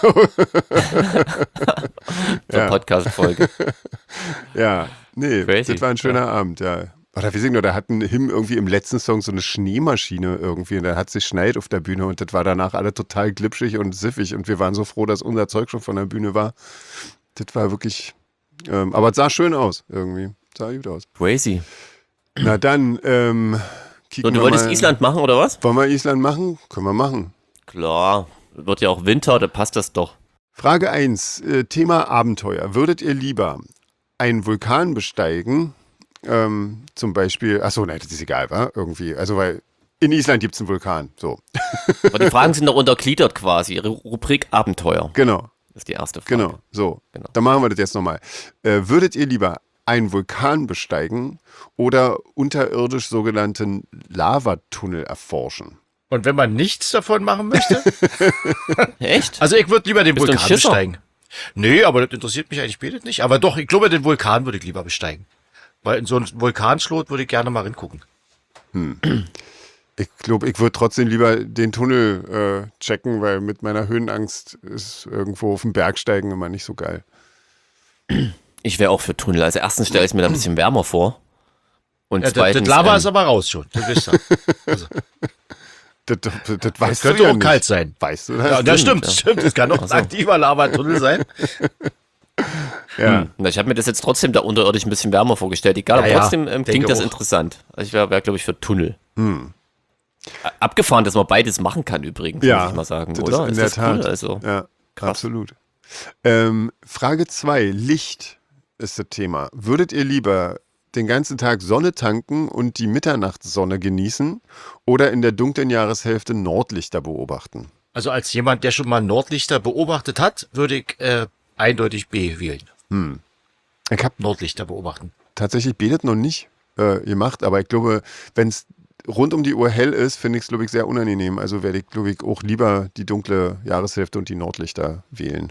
Speaker 1: Zur
Speaker 3: Ja.
Speaker 1: Podcast-Folge.
Speaker 3: Ja, nee,
Speaker 1: Crazy.
Speaker 3: das war ein schöner Abend, ja. Oder wir singen, da hatten Him irgendwie im letzten Song so eine Schneemaschine irgendwie und da hat sich schneit auf der Bühne und das war danach alle total glitschig und siffig und wir waren so froh, dass unser Zeug schon von der Bühne war. Das war wirklich, aber es sah schön aus irgendwie, sah gut aus.
Speaker 1: Crazy.
Speaker 3: Na dann, kicken
Speaker 1: So, du
Speaker 3: wir
Speaker 1: wolltest
Speaker 3: mal.
Speaker 1: Island machen, oder was?
Speaker 3: Wollen wir Island machen? Können wir machen.
Speaker 1: Klar. Wird ja auch Winter, da passt das doch.
Speaker 3: Frage 1, Thema Abenteuer. Würdet ihr lieber einen Vulkan besteigen, zum Beispiel, achso, nein, das ist egal, wa? Irgendwie, also weil in Island gibt es einen Vulkan, so.
Speaker 1: Aber die Fragen sind noch untergliedert quasi. Ihre Rubrik Abenteuer.
Speaker 3: Genau,
Speaker 1: Das ist die erste Frage.
Speaker 3: genau, so.
Speaker 1: Genau.
Speaker 3: Dann machen wir das jetzt nochmal. Würdet ihr lieber einen Vulkan besteigen oder unterirdisch sogenannten Lavatunnel erforschen?
Speaker 2: Und wenn man nichts davon machen möchte?
Speaker 1: Echt?
Speaker 2: Also ich würde lieber den
Speaker 1: Bist du ein
Speaker 2: Vulkan
Speaker 1: Schisser?
Speaker 2: besteigen. Nee, aber das interessiert mich eigentlich später nicht. Aber doch, ich glaube, den Vulkan würde ich lieber besteigen. Weil in so einen Vulkanschlot würde ich gerne mal reingucken.
Speaker 3: Ich glaube, ich würde trotzdem lieber den Tunnel checken, weil mit meiner Höhenangst ist irgendwo auf dem Berg steigen immer nicht so geil.
Speaker 1: Ich wäre auch für Tunnel. Also erstens stelle ich mir da ein bisschen wärmer vor. Und
Speaker 2: Ja,
Speaker 1: zweitens,
Speaker 2: das Lava ist aber raus schon. Du bist da. Also,
Speaker 3: Das
Speaker 2: das
Speaker 3: weißt du
Speaker 2: könnte
Speaker 3: ja
Speaker 2: auch
Speaker 3: nicht.
Speaker 2: kalt sein.
Speaker 3: Weißt du
Speaker 2: Ja,
Speaker 3: das?
Speaker 2: das stimmt,
Speaker 1: ja.
Speaker 2: stimmt. Es kann auch ein aktiver Lavatunnel sein.
Speaker 3: Ja.
Speaker 1: Ich habe mir das jetzt trotzdem da unterirdisch ein bisschen wärmer vorgestellt. Egal, aber
Speaker 2: Ja, ja,
Speaker 1: trotzdem
Speaker 2: denke
Speaker 1: klingt das
Speaker 2: auch.
Speaker 1: interessant. Also ich wäre glaube ich, für Tunnel. Abgefahren, dass man beides machen kann übrigens,
Speaker 3: Ja,
Speaker 1: muss ich mal sagen,
Speaker 3: das
Speaker 1: oder?
Speaker 3: in
Speaker 1: Ist
Speaker 3: der
Speaker 1: das
Speaker 3: Tat.
Speaker 1: cool? Also,
Speaker 3: Ja,
Speaker 1: krass.
Speaker 3: absolut. Frage 2, Licht ist das Thema. Würdet ihr lieber den ganzen Tag Sonne tanken und die Mitternachtssonne genießen oder in der dunklen Jahreshälfte Nordlichter beobachten?
Speaker 2: Also als jemand, der schon mal Nordlichter beobachtet hat, würde ich eindeutig B wählen.
Speaker 3: Ich habe
Speaker 2: Nordlichter beobachten.
Speaker 3: tatsächlich betet noch nicht gemacht, aber ich glaube, wenn es rund um die Uhr hell ist, finde ich es, glaube ich, sehr unangenehm. Also werde ich, glaube ich, auch lieber die dunkle Jahreshälfte und die Nordlichter wählen.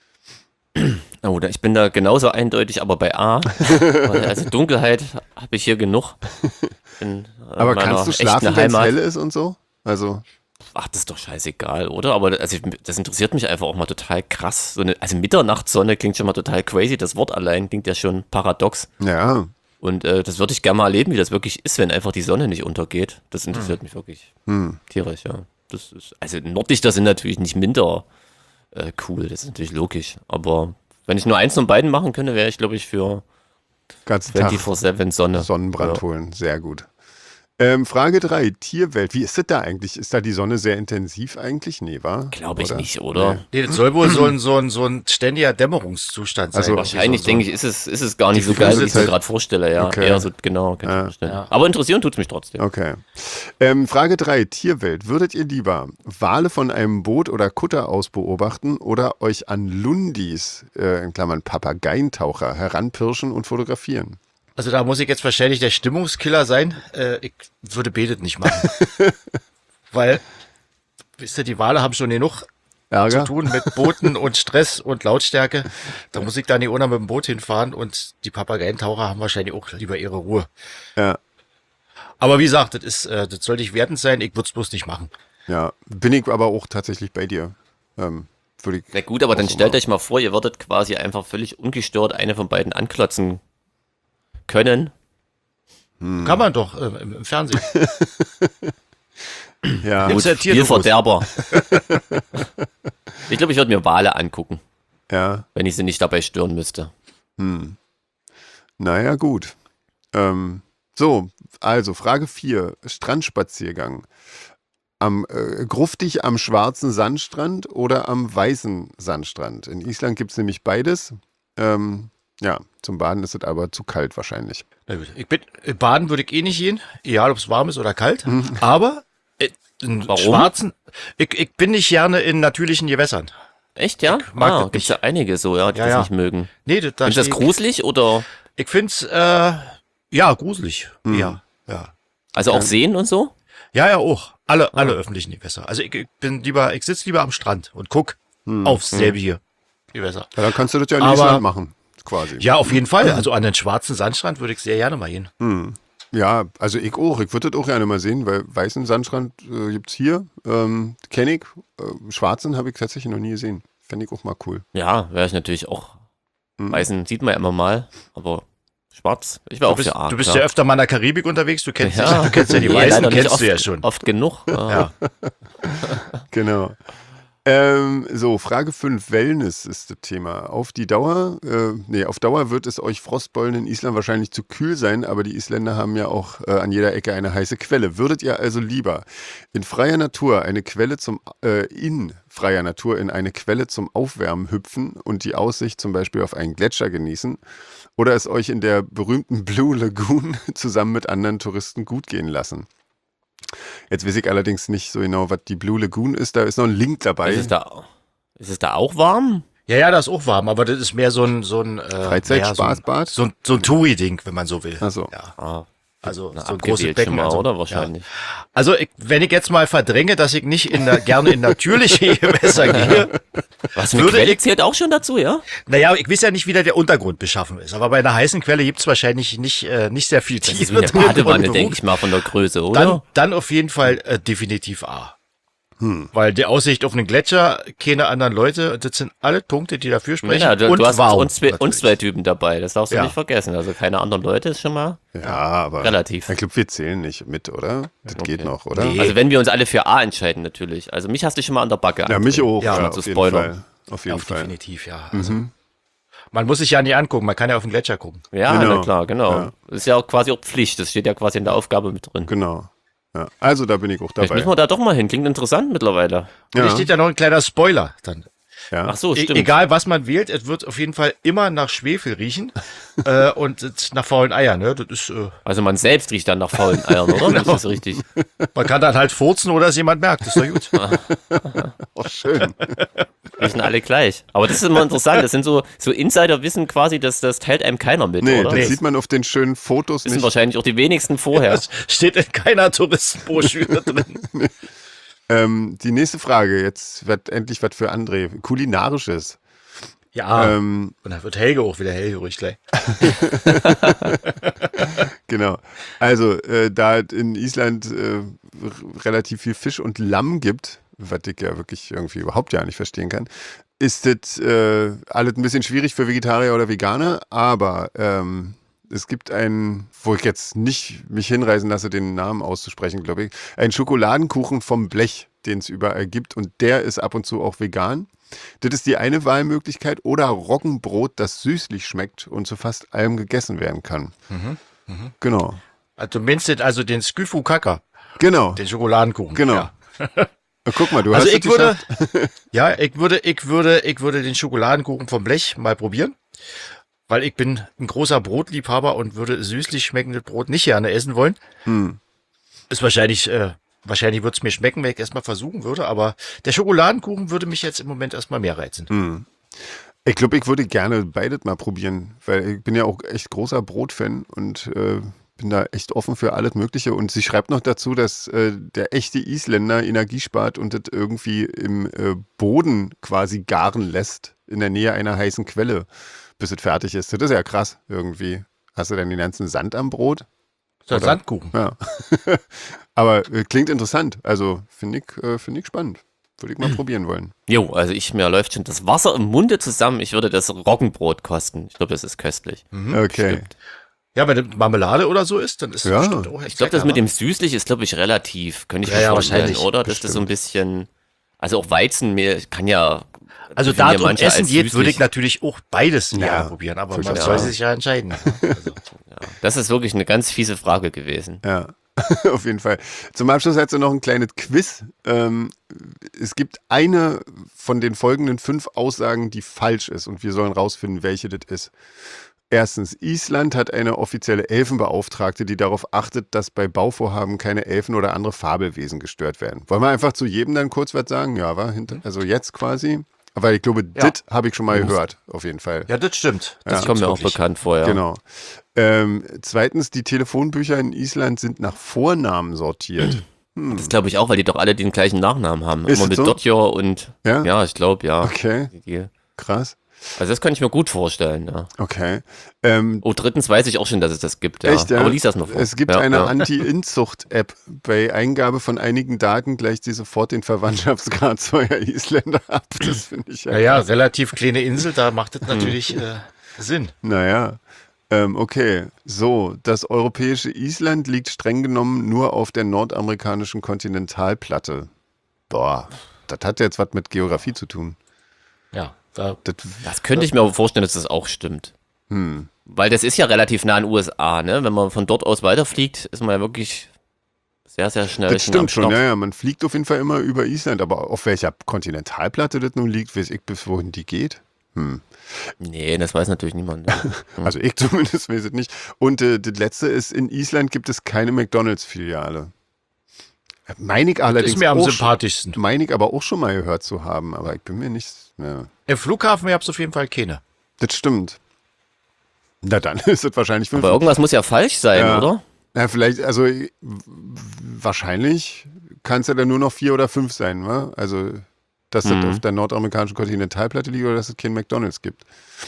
Speaker 1: Oh, ich bin da genauso eindeutig, aber bei A. Weil, also Dunkelheit habe ich hier genug. In
Speaker 3: Aber
Speaker 1: meiner
Speaker 3: kannst du
Speaker 1: echten
Speaker 3: schlafen, wenn es
Speaker 1: Heimat.
Speaker 3: hell ist und so? Also,
Speaker 1: Ach, das ist doch scheißegal, oder? Aber also, das interessiert mich einfach auch mal total krass. Also Mitternachtssonne klingt schon mal total crazy. Das Wort allein klingt ja schon paradox.
Speaker 3: ja,
Speaker 1: Und das würde ich gerne mal erleben, wie das wirklich ist, wenn einfach die Sonne nicht untergeht. Das interessiert mich wirklich tierisch, ja. Das ist, also Nordlichter sind natürlich nicht minder cool, das ist natürlich logisch. Aber wenn ich nur eins von beiden machen könnte, wäre ich, glaube ich, für
Speaker 3: ganzen Tag
Speaker 1: 24/7 Sonne.
Speaker 3: Sonnenbrand
Speaker 1: Ja.
Speaker 3: holen. Sehr gut. Frage 3, Tierwelt. Wie ist das da eigentlich? Ist da die Sonne sehr intensiv eigentlich? Nee, war?
Speaker 1: Glaube ich nicht, oder?
Speaker 2: Nee, das soll wohl so ein ständiger Dämmerungszustand sein.
Speaker 3: Also
Speaker 1: Wahrscheinlich,
Speaker 2: so,
Speaker 1: denke ich, ist es gar nicht
Speaker 3: Die
Speaker 1: so geil, wie ich es mir
Speaker 3: Flüssigkeit.
Speaker 1: gerade vorstelle. Ja,
Speaker 3: Okay.
Speaker 1: eher so, genau, kann ich mir vorstellen.
Speaker 2: Ja.
Speaker 1: Aber interessieren tut es mich trotzdem.
Speaker 3: Okay. Frage 3, Tierwelt. Würdet ihr lieber Wale von einem Boot oder Kutter aus beobachten oder euch an Lundis, in Klammern Papageientaucher, heranpirschen und fotografieren?
Speaker 2: Also da muss ich jetzt wahrscheinlich der Stimmungskiller sein. Ich würde Betet nicht machen. Weil, wisst ihr, die Wale haben schon genug
Speaker 3: Ärger?
Speaker 2: zu tun mit Booten und Stress und Lautstärke. Da muss ich da nicht ohne mit dem Boot hinfahren und die Papageientaucher haben wahrscheinlich auch lieber ihre Ruhe.
Speaker 3: Ja.
Speaker 2: Aber wie gesagt, das soll nicht wertend sein, ich würde es bloß nicht machen.
Speaker 3: Ja, bin ich aber auch tatsächlich bei dir. Würde ich
Speaker 1: Na gut, aber
Speaker 3: auch
Speaker 1: dann
Speaker 3: so
Speaker 1: stellt
Speaker 3: machen.
Speaker 1: euch mal vor, ihr würdet quasi einfach völlig ungestört eine von beiden anklotzen können.
Speaker 2: Kann man doch im Fernsehen.
Speaker 3: Ja,
Speaker 2: Gibt's ja Tierdokus.
Speaker 1: Spielverderber. Ich glaube, ich würde mir Wale angucken,
Speaker 3: ja.
Speaker 1: wenn ich sie nicht dabei stören müsste.
Speaker 3: Naja, gut. So, also Frage 4, Strandspaziergang. Gruftig am schwarzen Sandstrand oder am weißen Sandstrand? In Island gibt es nämlich beides. Ja, zum Baden ist es aber zu kalt wahrscheinlich.
Speaker 2: Na gut, baden würde ich eh nicht gehen, egal ob es warm ist oder kalt. Aber in
Speaker 1: Warum?
Speaker 2: schwarzen, ich bin nicht gerne in natürlichen Gewässern.
Speaker 1: Echt, ja?
Speaker 2: mag das
Speaker 1: Gibt's ja einige so, ja, die
Speaker 2: Ja,
Speaker 1: das
Speaker 2: ja.
Speaker 1: nicht mögen.
Speaker 2: Nee, da
Speaker 1: Findest du das
Speaker 2: steh
Speaker 1: gruselig oder?
Speaker 2: ich find's ja gruselig. Ja, ja.
Speaker 1: Also auch Seen und so?
Speaker 2: Ja, auch. Alle öffentlichen Gewässer. Also ich sitze lieber am Strand und guck aufs selbige Gewässer.
Speaker 3: Ja, dann kannst du das ja in
Speaker 2: Aber-
Speaker 3: Island machen, quasi.
Speaker 2: Ja, auf jeden Fall. Also an den schwarzen Sandstrand würde ich sehr gerne mal gehen.
Speaker 3: Ja, also ich auch. Ich würde das auch gerne mal sehen, weil weißen Sandstrand gibt's hier. Kenne ich. Schwarzen habe ich tatsächlich noch nie gesehen. Fände ich auch mal cool.
Speaker 1: Ja, wäre ich natürlich auch. Weißen sieht man ja immer mal, aber schwarz, ich wäre auch für A.
Speaker 2: Du bist
Speaker 1: klar.
Speaker 2: ja öfter mal in der Karibik unterwegs, du kennst
Speaker 1: Ja.
Speaker 2: du kennst ja die
Speaker 1: Nee,
Speaker 2: Weißen,
Speaker 1: leider nicht
Speaker 2: kennst du ja
Speaker 1: oft-
Speaker 2: schon.
Speaker 1: Oft genug.
Speaker 2: Ja.
Speaker 3: Genau. So, Frage 5, Wellness ist das Thema. Auf Dauer wird es euch Frostbollen in Island wahrscheinlich zu kühl sein, aber die Isländer haben ja auch an jeder Ecke eine heiße Quelle. Würdet ihr also lieber in freier Natur in eine Quelle zum Aufwärmen hüpfen und die Aussicht zum Beispiel auf einen Gletscher genießen oder es euch in der berühmten Blue Lagoon zusammen mit anderen Touristen gut gehen lassen? Jetzt weiß ich allerdings nicht so genau, was die Blue Lagoon ist. Da ist noch ein Link dabei.
Speaker 1: Ist es da auch warm?
Speaker 2: Ja, das ist auch warm, aber das ist mehr so ein
Speaker 3: Freizeit-Spaßbad?
Speaker 2: so ein Touri-Ding, wenn man so will.
Speaker 3: Ach so.
Speaker 2: Ja.
Speaker 1: Ah,
Speaker 2: Also
Speaker 1: na,
Speaker 2: so ein großes
Speaker 1: abgewählt
Speaker 2: Becken.
Speaker 1: schon mal,
Speaker 2: Also,
Speaker 1: oder? Wahrscheinlich.
Speaker 2: Ja. Also wenn ich jetzt mal verdränge, dass ich nicht gerne in natürliche Gewässer gehe,
Speaker 1: Was, eine
Speaker 2: Würde
Speaker 1: Quelle
Speaker 2: ich-
Speaker 1: zählt auch schon dazu, ja?
Speaker 2: naja, ich weiß ja nicht, wie da der Untergrund beschaffen ist, aber bei einer heißen Quelle gibt's wahrscheinlich nicht sehr viel
Speaker 1: Das ist
Speaker 2: Tiefe
Speaker 1: wie eine
Speaker 2: drin
Speaker 1: Badewanne,
Speaker 2: und
Speaker 1: denke ich mal, von der Größe, oder?
Speaker 2: dann auf jeden Fall definitiv A. Weil die Aussicht auf einen Gletscher, keine anderen Leute, das sind alle Punkte, die dafür sprechen.
Speaker 1: Ja, du
Speaker 2: und
Speaker 1: hast
Speaker 2: warm,
Speaker 1: uns zwei Typen dabei, das darfst du
Speaker 2: Ja.
Speaker 1: nicht vergessen. Also keine anderen Leute ist schon mal
Speaker 3: Ja, aber
Speaker 1: relativ.
Speaker 3: ich glaube, wir zählen nicht mit, oder? Das geht noch, oder?
Speaker 2: Nee.
Speaker 1: Also wenn wir uns alle für A entscheiden natürlich. Also mich hast du schon mal an der Backe.
Speaker 3: Ja, mich auch.
Speaker 2: Ja,
Speaker 3: Ja,
Speaker 1: mal
Speaker 3: auf
Speaker 1: zu
Speaker 3: jeden
Speaker 1: spoilern.
Speaker 3: Fall. Auf jeden
Speaker 2: Auf
Speaker 3: Fall.
Speaker 2: definitiv, ja. Also, man muss sich ja nicht angucken, man kann ja auf den Gletscher gucken.
Speaker 1: Ja,
Speaker 3: Genau.
Speaker 1: na klar, genau.
Speaker 3: Ja.
Speaker 1: Das ist ja auch quasi auch Pflicht, das steht ja quasi in der Aufgabe mit drin.
Speaker 3: Genau. Ja. Also da bin ich auch
Speaker 1: Vielleicht
Speaker 3: dabei.
Speaker 1: müssen wir da doch mal hin, klingt interessant mittlerweile.
Speaker 2: Und hier steht ja noch ein kleiner Spoiler dann.
Speaker 3: Ja.
Speaker 1: Ach so, stimmt.
Speaker 2: Egal, was man wählt, es wird auf jeden Fall immer nach Schwefel riechen und nach faulen Eiern. Ne? Das ist,
Speaker 1: Also man selbst riecht dann nach faulen Eiern, oder? Wenn ich das richtig.
Speaker 2: man kann dann halt furzen oder es jemand merkt. Das ist doch gut.
Speaker 3: Oh, schön.
Speaker 1: Riechen alle gleich. Aber das ist immer interessant. Das sind so Insiderwissen quasi, das teilt einem keiner mit,
Speaker 3: Nee,
Speaker 1: oder?
Speaker 3: das
Speaker 1: Das
Speaker 3: sieht man auf den schönen Fotos
Speaker 1: sind
Speaker 3: nicht.
Speaker 1: wahrscheinlich auch die wenigsten vorher.
Speaker 2: Das steht in keiner Touristenbroschüre drin.
Speaker 3: Die nächste Frage, jetzt wird endlich was für André. Kulinarisches.
Speaker 2: Ja, und dann wird Helge auch wieder hellhörig gleich.
Speaker 3: Genau. Also, da es in Island relativ viel Fisch und Lamm gibt, was ich ja wirklich irgendwie überhaupt ja nicht verstehen kann, ist das alles ein bisschen schwierig für Vegetarier oder Veganer, aber es gibt einen, wo ich jetzt nicht mich hinreißen lasse, den Namen auszusprechen, glaube ich, einen Schokoladenkuchen vom Blech, den es überall gibt und der ist ab und zu auch vegan. Das ist die eine Wahlmöglichkeit oder Roggenbrot, das süßlich schmeckt und zu fast allem gegessen werden kann. Genau.
Speaker 2: Also du meinst jetzt also den Skyfu Kaka,
Speaker 3: Genau.
Speaker 2: den Schokoladenkuchen.
Speaker 3: Genau.
Speaker 2: Ja.
Speaker 3: Guck mal, du
Speaker 2: Also
Speaker 3: hast
Speaker 2: ich
Speaker 3: es
Speaker 2: würde,
Speaker 3: geschafft.
Speaker 2: ja, ich würde den Schokoladenkuchen vom Blech mal probieren, weil ich bin ein großer Brotliebhaber und würde süßlich schmeckendes Brot nicht gerne essen wollen. Ist wahrscheinlich wird es mir schmecken, wenn ich erstmal versuchen würde, aber der Schokoladenkuchen würde mich jetzt im Moment erstmal mehr reizen.
Speaker 3: Ich glaube, ich würde gerne beides mal probieren, weil ich bin ja auch echt großer Brotfan und bin da echt offen für alles Mögliche. Und sie schreibt noch dazu, dass der echte Isländer Energie spart und das irgendwie im Boden quasi garen lässt, in der Nähe einer heißen Quelle, bis es fertig ist. Das ist ja krass irgendwie. Hast du denn den ganzen Sand am Brot?
Speaker 2: So ein
Speaker 3: Oder?
Speaker 2: Sandkuchen.
Speaker 3: Ja. Aber klingt interessant. Also finde ich spannend. Würde ich mal probieren wollen.
Speaker 1: Jo, also mir läuft schon das Wasser im Munde zusammen. Ich würde das Roggenbrot kosten. Ich glaube, das ist köstlich.
Speaker 3: Okay.
Speaker 1: Stimmt.
Speaker 2: Ja, wenn das Marmelade oder so ist, dann ist das
Speaker 3: Ja.
Speaker 2: bestimmt auch
Speaker 1: Ich glaube, das mit dem süßlich ist, glaube ich, relativ. Könnte ich mir
Speaker 2: Ja,
Speaker 1: vorstellen,
Speaker 2: wahrscheinlich.
Speaker 1: oder? Dass das so ein bisschen, also auch Weizenmehl kann ja.
Speaker 2: Also
Speaker 1: definieren
Speaker 2: da es um
Speaker 1: manche
Speaker 2: Essen
Speaker 1: als
Speaker 2: geht, würde
Speaker 1: süßlich.
Speaker 2: ich natürlich auch beides
Speaker 3: Ja,
Speaker 2: gerne probieren, aber man
Speaker 3: verstehe.
Speaker 2: soll sich ja entscheiden. Also,
Speaker 1: Das ist wirklich eine ganz fiese Frage gewesen.
Speaker 3: Ja, auf jeden Fall. Zum Abschluss hat sie noch ein kleines Quiz. Es gibt eine von den folgenden 5 Aussagen, die falsch ist und wir sollen rausfinden, welche das ist. Erstens, Island hat eine offizielle Elfenbeauftragte, die darauf achtet, dass bei Bauvorhaben keine Elfen oder andere Fabelwesen gestört werden. Wollen wir einfach zu jedem dann kurz was sagen? Ja, also jetzt quasi. Aber ich glaube,
Speaker 2: Ja.
Speaker 3: das habe ich schon mal gehört, auf jeden Fall.
Speaker 2: ja, das stimmt.
Speaker 1: Das kommt mir auch
Speaker 2: wirklich.
Speaker 1: bekannt vor, ja.
Speaker 3: Genau. Zweitens, die Telefonbücher in Island sind nach Vornamen sortiert.
Speaker 1: Das glaube ich auch, weil die doch alle den gleichen Nachnamen haben.
Speaker 3: Ist
Speaker 1: Immer
Speaker 3: es
Speaker 1: mit
Speaker 3: so?
Speaker 1: Dotjor und
Speaker 3: Ja?
Speaker 1: ich glaube, ja.
Speaker 3: Okay,
Speaker 1: Die-
Speaker 3: krass.
Speaker 1: Also das kann ich mir gut vorstellen, ja.
Speaker 3: Okay.
Speaker 1: Oh, drittens weiß ich auch schon, dass es das gibt, ja.
Speaker 3: Echt, ja?
Speaker 1: Aber lies das noch vor.
Speaker 3: Es gibt
Speaker 1: ja,
Speaker 3: eine
Speaker 1: ja.
Speaker 3: Anti-Inzucht-App. Bei Eingabe von einigen Daten gleicht sie sofort den Verwandtschaftsgrad zweier Isländer ab. Das finde ich ja.
Speaker 2: Naja,
Speaker 3: krass.
Speaker 2: relativ kleine Insel, da macht das natürlich Sinn.
Speaker 3: Naja. Okay. So, das europäische Island liegt streng genommen nur auf der nordamerikanischen Kontinentalplatte. Boah, das hat jetzt was mit Geografie zu tun.
Speaker 2: Ja, da
Speaker 1: Das könnte ich mir aber vorstellen, dass das auch stimmt. Weil das ist ja relativ nah an den USA, ne? Wenn man von dort aus weiterfliegt, ist man ja wirklich sehr, sehr schnell
Speaker 3: Das
Speaker 1: schon am
Speaker 3: stimmt schon,
Speaker 1: Start.
Speaker 3: ja, ja. Man fliegt auf jeden Fall immer über Island, aber auf welcher Kontinentalplatte das nun liegt, weiß ich, bis wohin die geht.
Speaker 1: Nee, das weiß natürlich niemand.
Speaker 3: Also ich zumindest weiß es nicht. Und das letzte ist, in Island gibt es keine McDonalds-Filiale. Meine ich allerdings
Speaker 2: ist mir am
Speaker 3: auch
Speaker 2: sympathischsten.
Speaker 3: meine ich aber auch schon mal gehört zu haben, aber ich bin mir nicht mehr.
Speaker 2: Im Flughafen habt ihr auf jeden Fall keine.
Speaker 3: Das stimmt. Na dann ist es wahrscheinlich
Speaker 1: Aber irgendwas muss ja falsch sein,
Speaker 3: Ja.
Speaker 1: oder?
Speaker 3: Ja, vielleicht, also wahrscheinlich kann es ja dann nur noch 4 oder 5 sein, wa? Also, dass das auf der nordamerikanischen Kontinentalplatte liegt oder dass es keinen McDonalds gibt.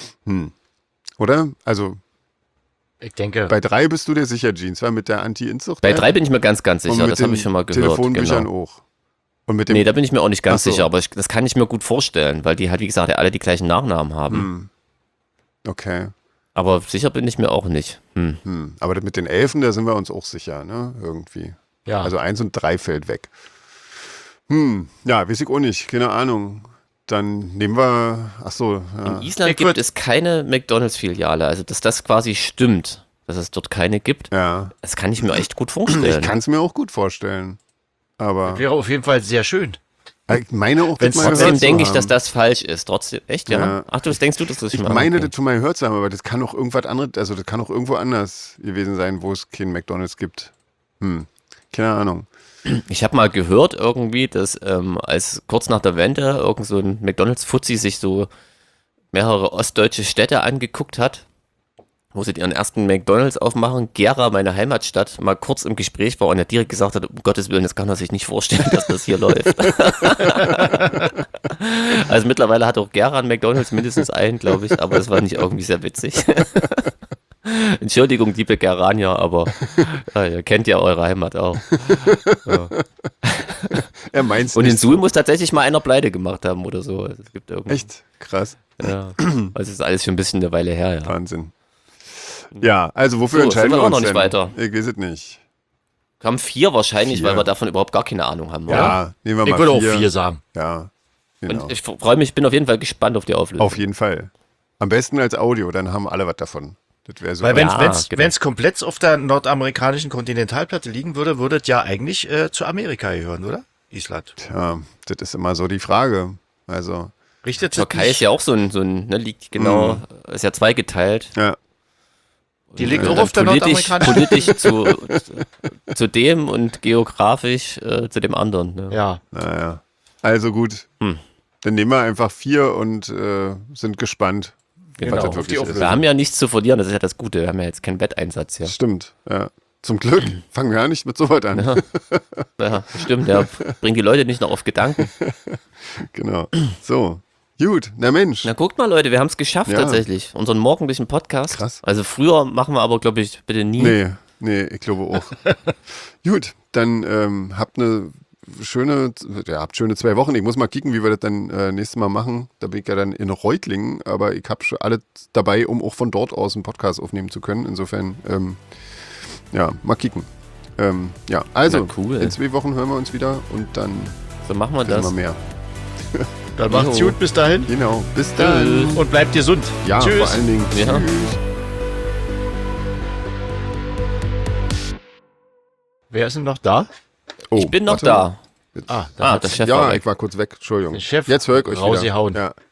Speaker 3: Oder? Also,
Speaker 2: Ich denke,
Speaker 3: bei 3 bist du dir sicher, Jeans, war mit der Anti-Inzucht?
Speaker 1: Bei 3 bin ich mir ganz, ganz
Speaker 3: und
Speaker 1: sicher.
Speaker 3: mit
Speaker 1: Das habe
Speaker 3: den
Speaker 1: ich schon mal gehört.
Speaker 3: Telefonbüchern
Speaker 1: Genau.
Speaker 3: auch. Und mit dem,
Speaker 1: Nee, da bin ich mir auch nicht ganz
Speaker 3: Ach so.
Speaker 1: sicher, aber das kann ich mir gut vorstellen, weil die halt, wie gesagt, ja alle die gleichen Nachnamen haben.
Speaker 3: Okay.
Speaker 1: Aber sicher bin ich mir auch nicht.
Speaker 3: Aber mit den Elfen, da sind wir uns auch sicher, ne? Irgendwie.
Speaker 2: Ja.
Speaker 3: Also 1 und 3 fällt weg. Ja, weiß ich auch nicht. Keine Ahnung. Dann nehmen wir, ja.
Speaker 1: In Island
Speaker 2: Ich
Speaker 1: gibt
Speaker 2: würd-
Speaker 1: es keine McDonalds-Filiale, also dass das quasi stimmt, dass es dort keine gibt,
Speaker 3: Ja.
Speaker 1: das kann ich mir echt gut
Speaker 3: Ich
Speaker 1: vorstellen.
Speaker 3: kann es mir auch gut vorstellen. Aber
Speaker 2: Wäre auf jeden Fall sehr schön.
Speaker 3: ich meine auch,
Speaker 2: Wenn's
Speaker 3: das mal
Speaker 1: Trotzdem
Speaker 3: gehört zu
Speaker 1: denke ich,
Speaker 3: haben.
Speaker 1: dass das falsch ist. Trotzdem, echt, ja?
Speaker 3: Ja.
Speaker 1: Ach, das denkst du, dass das
Speaker 3: Ich
Speaker 1: mal
Speaker 3: meine,
Speaker 1: okay.
Speaker 3: das schon mal gehört zu haben, aber das kann auch irgendwas anderes, also das kann auch irgendwo anders gewesen sein, wo es keinen McDonalds gibt. Keine Ahnung.
Speaker 1: Ich habe mal gehört irgendwie, dass als kurz nach der Wende irgend so ein McDonalds-Fuzzi sich so mehrere ostdeutsche Städte angeguckt hat, wo sie ihren ersten McDonalds aufmachen. Gera, meine Heimatstadt, mal kurz im Gespräch war und er direkt gesagt hat, um Gottes Willen, das kann er sich nicht vorstellen, dass das hier läuft. Also mittlerweile hat auch Gera einen McDonalds, mindestens einen, glaube ich, aber es war nicht irgendwie sehr witzig. Entschuldigung, liebe Geranier, aber ja, ihr kennt ja eure Heimat auch.
Speaker 3: Er meint's
Speaker 1: Und in
Speaker 3: nicht.
Speaker 1: Suhl muss tatsächlich mal einer pleite gemacht haben oder so. Also es gibt irgendwie,
Speaker 3: Echt? Krass.
Speaker 1: Ja. Also es ist alles schon ein bisschen eine Weile her, ja.
Speaker 3: Wahnsinn. Ja, also wofür
Speaker 1: So,
Speaker 3: entscheiden
Speaker 1: sind wir
Speaker 3: wir
Speaker 1: auch
Speaker 3: uns
Speaker 1: noch nicht
Speaker 3: denn?
Speaker 1: weiter.
Speaker 3: Ich weiß es nicht.
Speaker 1: Haben 4 wahrscheinlich,
Speaker 3: 4.
Speaker 1: weil wir davon überhaupt gar keine Ahnung haben, oder?
Speaker 3: Ja, nehmen wir
Speaker 2: Ich
Speaker 3: mal
Speaker 2: würde auch
Speaker 3: 4.
Speaker 2: 4 sagen.
Speaker 3: Ja, genau.
Speaker 1: Und ich freue mich, bin auf jeden Fall gespannt auf die Auflösung.
Speaker 3: Auf jeden Fall. Am besten als Audio, dann haben alle was davon. Das wäre so.
Speaker 2: Weil wenn
Speaker 1: Ja,
Speaker 2: es
Speaker 1: genau.
Speaker 2: komplett auf der nordamerikanischen Kontinentalplatte liegen würde, würde es ja eigentlich zu Amerika gehören, oder? Island.
Speaker 3: Tja, das ist immer so die Frage. Also,
Speaker 2: Richtet
Speaker 1: Türkei ist ja auch so ein ne, liegt genau, ist ja zweigeteilt.
Speaker 3: ja.
Speaker 2: Die liegt
Speaker 1: Und
Speaker 2: auch
Speaker 1: dann
Speaker 2: auf der nordamerikanischen.
Speaker 1: politisch zu dem und geografisch zu dem anderen. Ne?
Speaker 2: Ja.
Speaker 3: Naja. Also gut. Dann nehmen wir einfach 4 und sind gespannt,
Speaker 2: Genau,
Speaker 3: was
Speaker 2: auf
Speaker 3: das
Speaker 2: die
Speaker 3: wirklich ist.
Speaker 2: Auflösung.
Speaker 1: Wir haben ja nichts zu verlieren, das ist ja das Gute. Wir haben ja jetzt keinen Wetteinsatz hier.
Speaker 3: Stimmt, ja. Zum Glück fangen wir ja nicht mit so weit an.
Speaker 1: Ja, stimmt, ja. Bringt die Leute nicht noch auf Gedanken.
Speaker 3: Genau. So. Gut, na Mensch.
Speaker 1: Na guckt mal, Leute, wir haben es geschafft
Speaker 3: Ja.
Speaker 1: tatsächlich. Unseren morgendlichen Podcast.
Speaker 3: Krass.
Speaker 1: Also früher machen wir aber, glaube ich, bitte nie.
Speaker 3: Nee, ich glaube auch. Gut, dann habt schöne 2 Wochen. Ich muss mal kicken, wie wir das dann nächstes Mal machen. Da bin ich ja dann in Reutlingen, aber ich habe schon alles dabei, um auch von dort aus einen Podcast aufnehmen zu können. Insofern, ja, mal kicken. Ja, also,
Speaker 1: Na, cool.
Speaker 3: in 2 Wochen hören wir uns wieder und dann
Speaker 1: So machen wir
Speaker 3: wissen wir
Speaker 1: das.
Speaker 3: mehr.
Speaker 2: Dann macht's
Speaker 1: Jo.
Speaker 2: gut, bis dahin.
Speaker 3: Genau, bis dann.
Speaker 2: Und bleibt gesund.
Speaker 3: Ja,
Speaker 2: Tschüss.
Speaker 3: vor allen Dingen.
Speaker 1: Ja.
Speaker 3: Tschüss.
Speaker 2: Wer ist denn noch da?
Speaker 3: Oh,
Speaker 1: Ich bin noch
Speaker 3: warte.
Speaker 1: da.
Speaker 2: Ah,
Speaker 1: Ah, der Chef
Speaker 3: Ja,
Speaker 1: war weg.
Speaker 3: ich war kurz weg. Entschuldigung.
Speaker 2: Der Chef
Speaker 3: Jetzt höre ich euch wieder.
Speaker 2: rausgehauen.
Speaker 3: Ja.